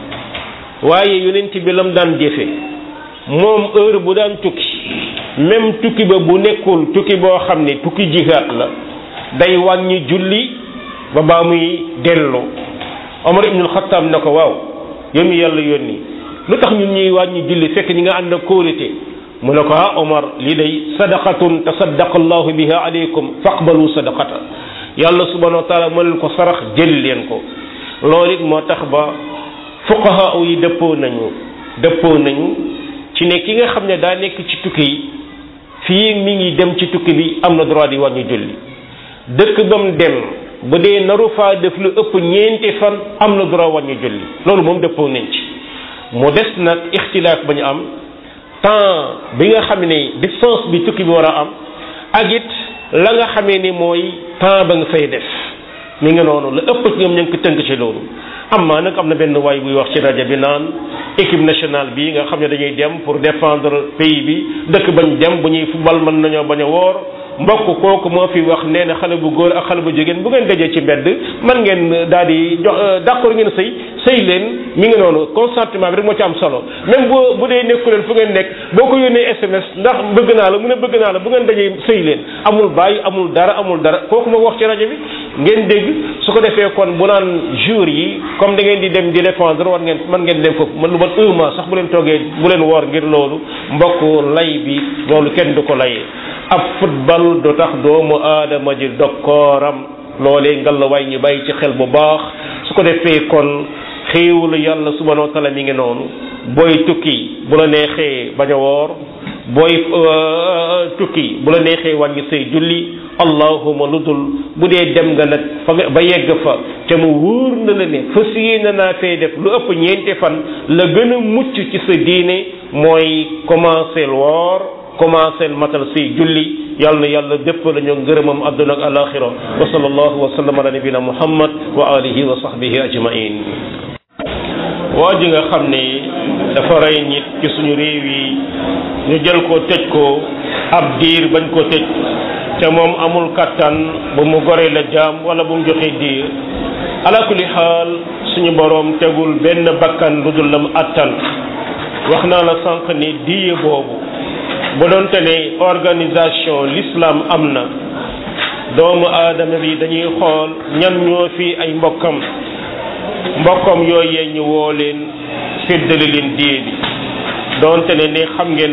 waaye yonent bi lam daan jëfe moom heure bu daan tukki même tukki ba bu nekkul tukki boo xam ne tukki jihaad la day wàññi julli ba baa muy dellu Omar ibnul Xattaab ne ko waaw yow mi yàlla yónni lu tax ñun ñuy wàññi julli fekk ñi nga ànd ak kóolite mu ne ko Omar lii day sadaqatun tasaddaqa allahu biha alaykum faqbalu sadaqata yàlla subhanahu wa taala moo leen ko sarax jël leen ko loolu it moo tax ba fuqaha yi dëppoo nañu ci ne ki nga xam ne daa nekk ci tukki yi fii mi ngi dem ci tukki bi am na droit di wàññi julli dëkk ba mu dem bu dee naru faa def lu ëpp ñeenti fan am na droit wàññi julli loolu moom dëppoo nañ ci mu des nag ixtilaaf ba ñu am temps bi nga xam ne distance bi tukki bi war a am ak it la nga xamee ni mooy temps ba nga fay def mi ngi noonu la ëpp ci ñoom ñu ngi ko tënk ci loolu amma nag am na benn waay buy wax ci rajo bi naan équipe nationale bi nga xam ne dañuy dem pour défendre pays bi dëkk bañ dem bu ñuy football mën nañoo bañ a woor mbokk kooku moo fi wax nee na xale bu góor ak xale bu jigéen bu ngeen dajee ci mbedd man ngeen daal di jox d'accord ngeen sëy leen mi ngi noonu consentement bi rek moo ci am solo même bu dee nekku leen fu ngeen nekk boo ko yónnee SMS ndax bëgg naa la mu ne bëgg naa la bu ngeen dajee sëy leen amul bàyyi amul dara kooku moo wax ci rajo bi ngeen dégg su ko defee kon bu naan jour yi comme da ngeen di dem di défendre war ngeen mën ngeen dem foofu man lu mat 1 mois sax bu leen toogee bu leen woor ngir loolu mbokk lay bi loolu kenn du ko layee ab football du tax doomu aadama ji dokkooram loolee ngal la waay ñu bàyyi ci xel bu baax su ko defee kon xéewalu yàlla subhanahu wa taala mi ngi noonu booy tukki bu la neexee bañ a woor booy tukki bu la neexee wàññi say julli allahuma lu dul bu dee dem nga nag fa nga ba yegg fa te mu wóor na la ne fas yéene naa fay def lu ëpp ñeenti fan la gën a mucc ci sa diine mooy commencer woor commencer matal say julli yàlla na yàlla dépp la ñu ngërëmam àdduna ak alaxira wa sallallahu wa sallam ala nabina muhammad wa alihi wa sahbihi ajmain waa ji nga xam ne dafa rey nit ci suñu réew yi ñu jël ko tëj ko ab diir bañ ko tëj te moom amul kattan bu mu goree la jaam wala bu mu joxee diir ala kulli xaal suñu boroom tegul benn bakkan lu dul la mu attan wax naa la sànq ni diye boobu bu doonte ne organisation l'islam am na doomu aadama bi dañuy xool ñan ñoo fi ay mbokkam yooyee ñu woo leen séddale leen diye bi doonte ne xam ngeen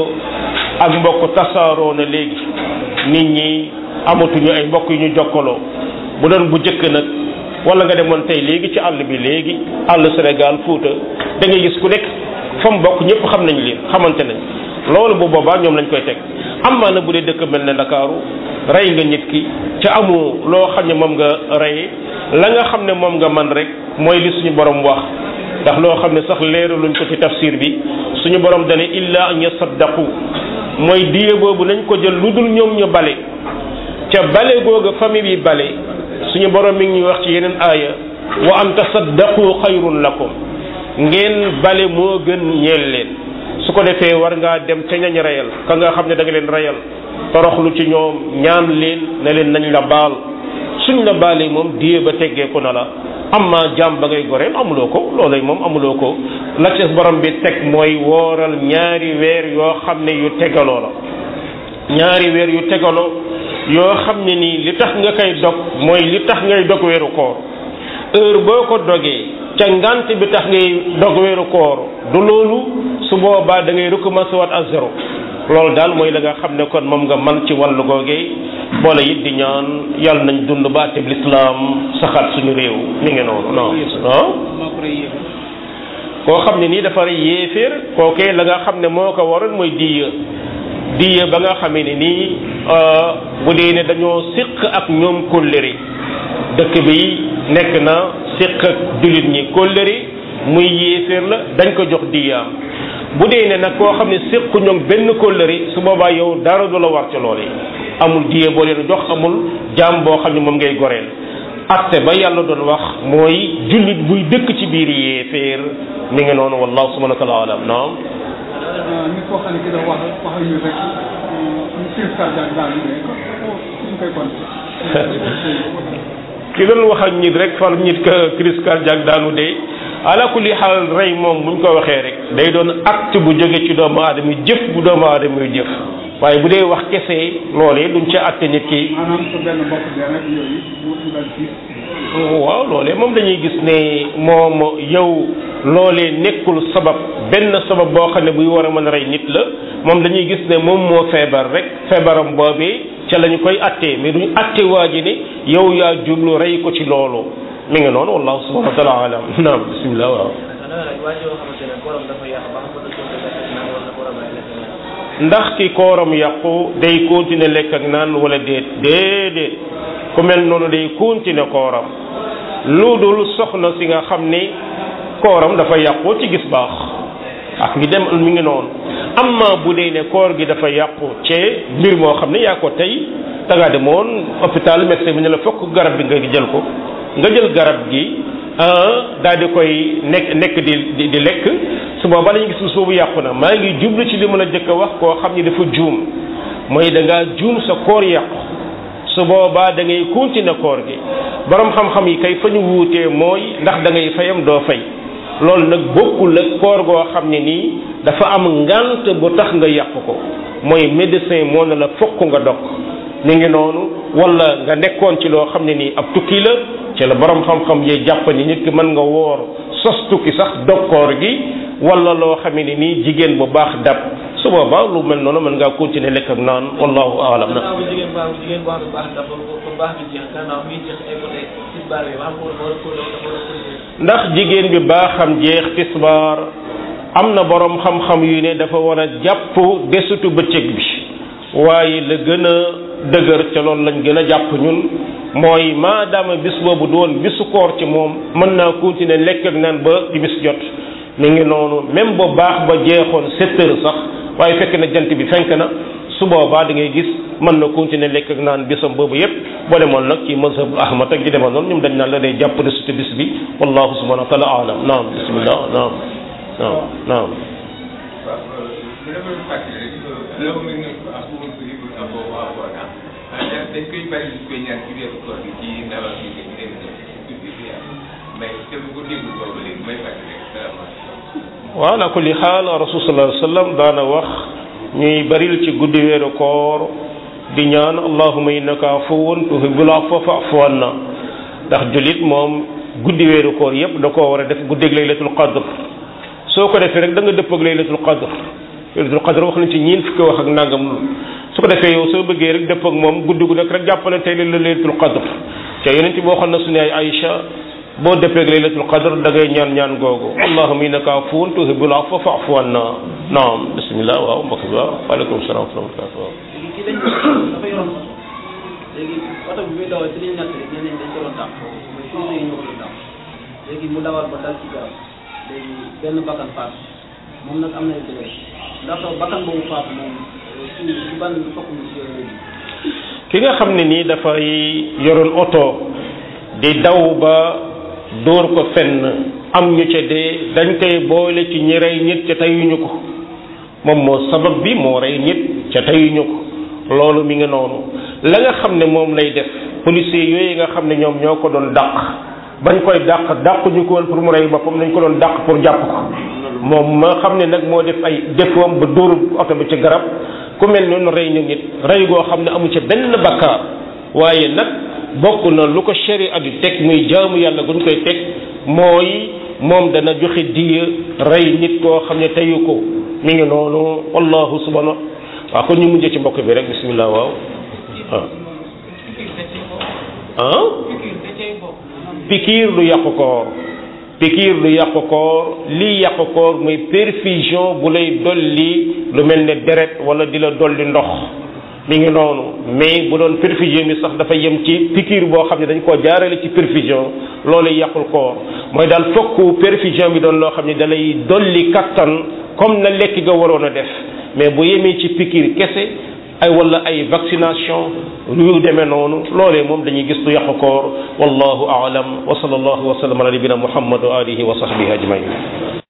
mbokk tasaaroo na léegi nit ñi amatuñu ay mbokk yu ñu jokkaloo bu doon bu jëkk nag wala nga demoon tey léegi ci àll bi léegi àll Sénégal Fuuta da ngay gis ku nekk fa mu bokk ñëpp xam nañ leen xamante nañ loolu bu boobaa ñoom lañ koy teg amaa na bu dee dëkk mel ne Ndakaaru rey nga nit ki ca amu loo xam ne moom nga rey la nga xam ne moom nga man rek mooy li suñu borom wax ndax loo xam ne sax leeraluñ ko ci tafsir bi suñu borom dane illa an yasaddaqu mooy diye boobu nañ ko jël lu dul ñoom ñu bale ca bale googa famille bi bale suñu borom mi ngi ñuy wax ci yeneen aaya wa an tasaddaqu xayrun lakum ngeen bale moo gën ñeel leen su ko defee war ngaa dem ca ñañ reyal ka nga xam ne da nga leen reyal toroxlu ci ñoom ñaan leen ne leen nañ la baal suñ la baalee moom diye ba teggeeku na la amma jaam ba ngay goreel amuloo ko loolay moom amuloo ko la ci borom bi teg mooy wooral ñaari weer yoo xam ne yu tegaloo la ñaari weer yu tegaloo yoo xam ne nii li tax nga koy dog mooy li tax ngay dog weeru koor heure boo ko dogee ca ngant bi tax ngay dog weeru koor du loolu su boobaa da ngay recommencer waat à zéro loolu daal mooy la nga xam ne kon moom nga man ci wàllu googee boole it di ñaan yàlla nañ dund baatib lislaam saxaat suñu réew mi ngi noonu non koo xam ne nii dafa rey yéeféer kookee la nga xam ne moo ko waroon mooy diya ba nga xamee ne nii bu dee ne dañoo siq ak ñoom kóllëre dëkk bi nekk na siq ak jullit ñi kóllëre muy yéeféer la dañ ko jox diyaam bu dee ne nag koo xam ne siqu ñoom benn kóllëre su boobaa yow dara du la war ca loole amul diye boo leen jox amul jaam boo xam ne moom ngay goreel atte ba yàlla doon wax mooy jullit buy dëkk ci biir yéeféer mi ngi noonu wallahu subhanahu wa ta'ala alam naam nit koo xam ne ki da wax ak ñu rek ñu crise cardiaque daal ñu koy compter ki doon wax ak nit rek far nit ka crise cardiaque daanu dee ala kulli xaal rey moom buñ ko waxee rek day doon acte bu jóge ci doomu aadama jëf bu doomu aadama yu jëf waaye bu dee wax kese loolee duñ ca atte nit ki. maanaam su benn bopp bi rek yooyu waaw loolee moom dañuy gis ne moom yow loolee nekkul sabab benn sabab boo xam ne buy war a mën a rey nit la moom dañuy gis ne moom moo feebar rek feebaram boobee ca la ñu koy attee mais duñu atte waa ji ne yow yaa jublu rey ko ci loolu mi ngi noonu wallahu subhanahu wa taala alam naam bismillah waaw. ndax ki kooram yàqu day continuer lekk ak naan wala déedéet ku mel noonu day continuer kooram lu dul soxna si nga xam ne kooram dafa yàqu ci gis baax ak ngi dem mi ngi noonu amma bu dee ne koor gi dafa yàqu ci mbir moo xam ne yaa ko tey da ngaa demoon hôpital médecin bi ne la fokk garab bi nga jël ko nga jël garab gi daal di koy nekk di lekk su boobaa dañuy gis suubu yàqu na maa ngi jublu ci li ma la jëkk a wax koo xam ni dafa juum mooy da ngaa juum sa koor yàqu su boobaa da ngay continuer koor gi borom xam-xam yi kay fa ñu wuutee mooy ndax da ngay fayam doo fay loolu nag bokkul ak koor goo xam ne nii dafa am ngant bu tax nga yàq ko mooy médecin moo ne la fokk nga dog mi ngi noonu wala nga nekkoon ci loo xam ne nii ab tukki la ci la borom xam-xam yee jàpp ni nit ki mën nga woor sos tukki sax dog koor gi wala loo xam ne nii jigéen bu baax dab su boobaa lu mel noonu mën ngaa continuer lekk ak naan wallahu aalam na ndax jigéen bi baaxam jeex tisbaar am na borom xam-xam yu ne dafa war a jàpp desitu bëccëg bi waaye la gën a dëgër ca loolu lañ gën a jàpp ñun mooy maadaama bis boobu doon bisu koor ci moom mën naa continuer lekk ak naan ba ci bis jot mi ngi noonu même ba baax ba jeexoon 7 heures sax waaye fekk na jant bi fenk na su boobaa da ngay gis mën na continuer lekk ak naan bisam boobu yépp boo demoon nag ci mazhab ahmad ak ji demoon noonu ñoom dañ naan la day jàpp résultat bis bi wallahu subhanahu wa taala alam naam bismillah naam naam dañ koy bari ñu koy ñaan ci weeru koor bi ci ndawal bi ñu dem mais te bu ko déglu boobu léegi may fàttali rek salaamaaleykum. waaw ala kulli xaal rasul sallallahu alayhi wa sallam daana wax ñuy baril ci guddi weeru koor di ñaan allahumma innaka afuwwun tuhibbul afwa fa'fu anna ndax jullit moom guddi weeru koor yépp da koo war a def guddeeg laylatul qadr soo ko defee rek da nga dëpp ak laylatul qadr laylatul qadr wax nañ ci ñiin fukki wax ak nangam su ko defee yow soo bëggee rek dëpp ak moom guddi gu nekk rek jàppale tey la laylatul qadr te yonent bi waxoon na suñu ay Aïcha boo dëppee ak laylatul qadr da ngay ñaan ñaan googu allahumma innaka afuwwun tuhibbul afwa fa'fu anna naam bismillah waaw mbokk bi waaw waaleykum salaam wa rahmatulah. léegi kii dafa yoroon léegi oto bi muy dawal ci liñ natt rek nee nañ dañ ko doon dàq mooy suñu yi ñoo ko doon dàq léegi mu dawal ba dal ci garab léegi benn bakkan faatu moom nag am na intérêt ndax bakkan boobu faatu moom ci ban fokk mu ci yooyu ki nga xam ne nii dafay yoroon oto di daw ba dóor ko fenn am ñu ca dee dañ koy boole ci ñi rey nit ca teyuñu ko moom moo sabab bi moo rey nit ca teyuñu ko loolu mi ngi noonu la nga xam ne moom lay def policiers yooyu nga xam ne ñoom ñoo ko doon dàq bañ koy dàquñu ko woon pour mu rey boppam dañ ko doon dàq pour jàpp ko moom ma xam ne nag moo def ay défaut ba dóor oto bi ci garab ku mel noonu rey ñu nit rey goo xam ne amu ca benn bakkaar waaye nag bokk na lu ko sharia di teg muy jaamu yàlla guñ koy teg mooy moom dana joxe diya rey nit koo xam ne teyu ko mi ngi noonu wallahu subhanahu waaw kon ñu mujjee ci mbokk bi rek bismillah waaw pikiir du yàqu koor pikiir du yàqu koor lii yàqu koor muy perfusion bu lay dolli lu mel ne deret wala di la dolli ndox mi ngi noonu mais bu doon perfusion bi sax dafa yem ci pikiir boo xam ne dañ koo jaarale ci perfusion loolu yàqul koor mooy daal fokk perfusion bi doon loo xam ne da lay dolli kattan comme na lekk nga waroon a def mais bu yemee ci pikiir kese ay wala ay vaccination yu demee noonu loolee moom dañuy gis du yàqu koor wallahu a'lam wa sallallahu wa sallam ala nabina muhammad wa alihi wa sahbihi ajmain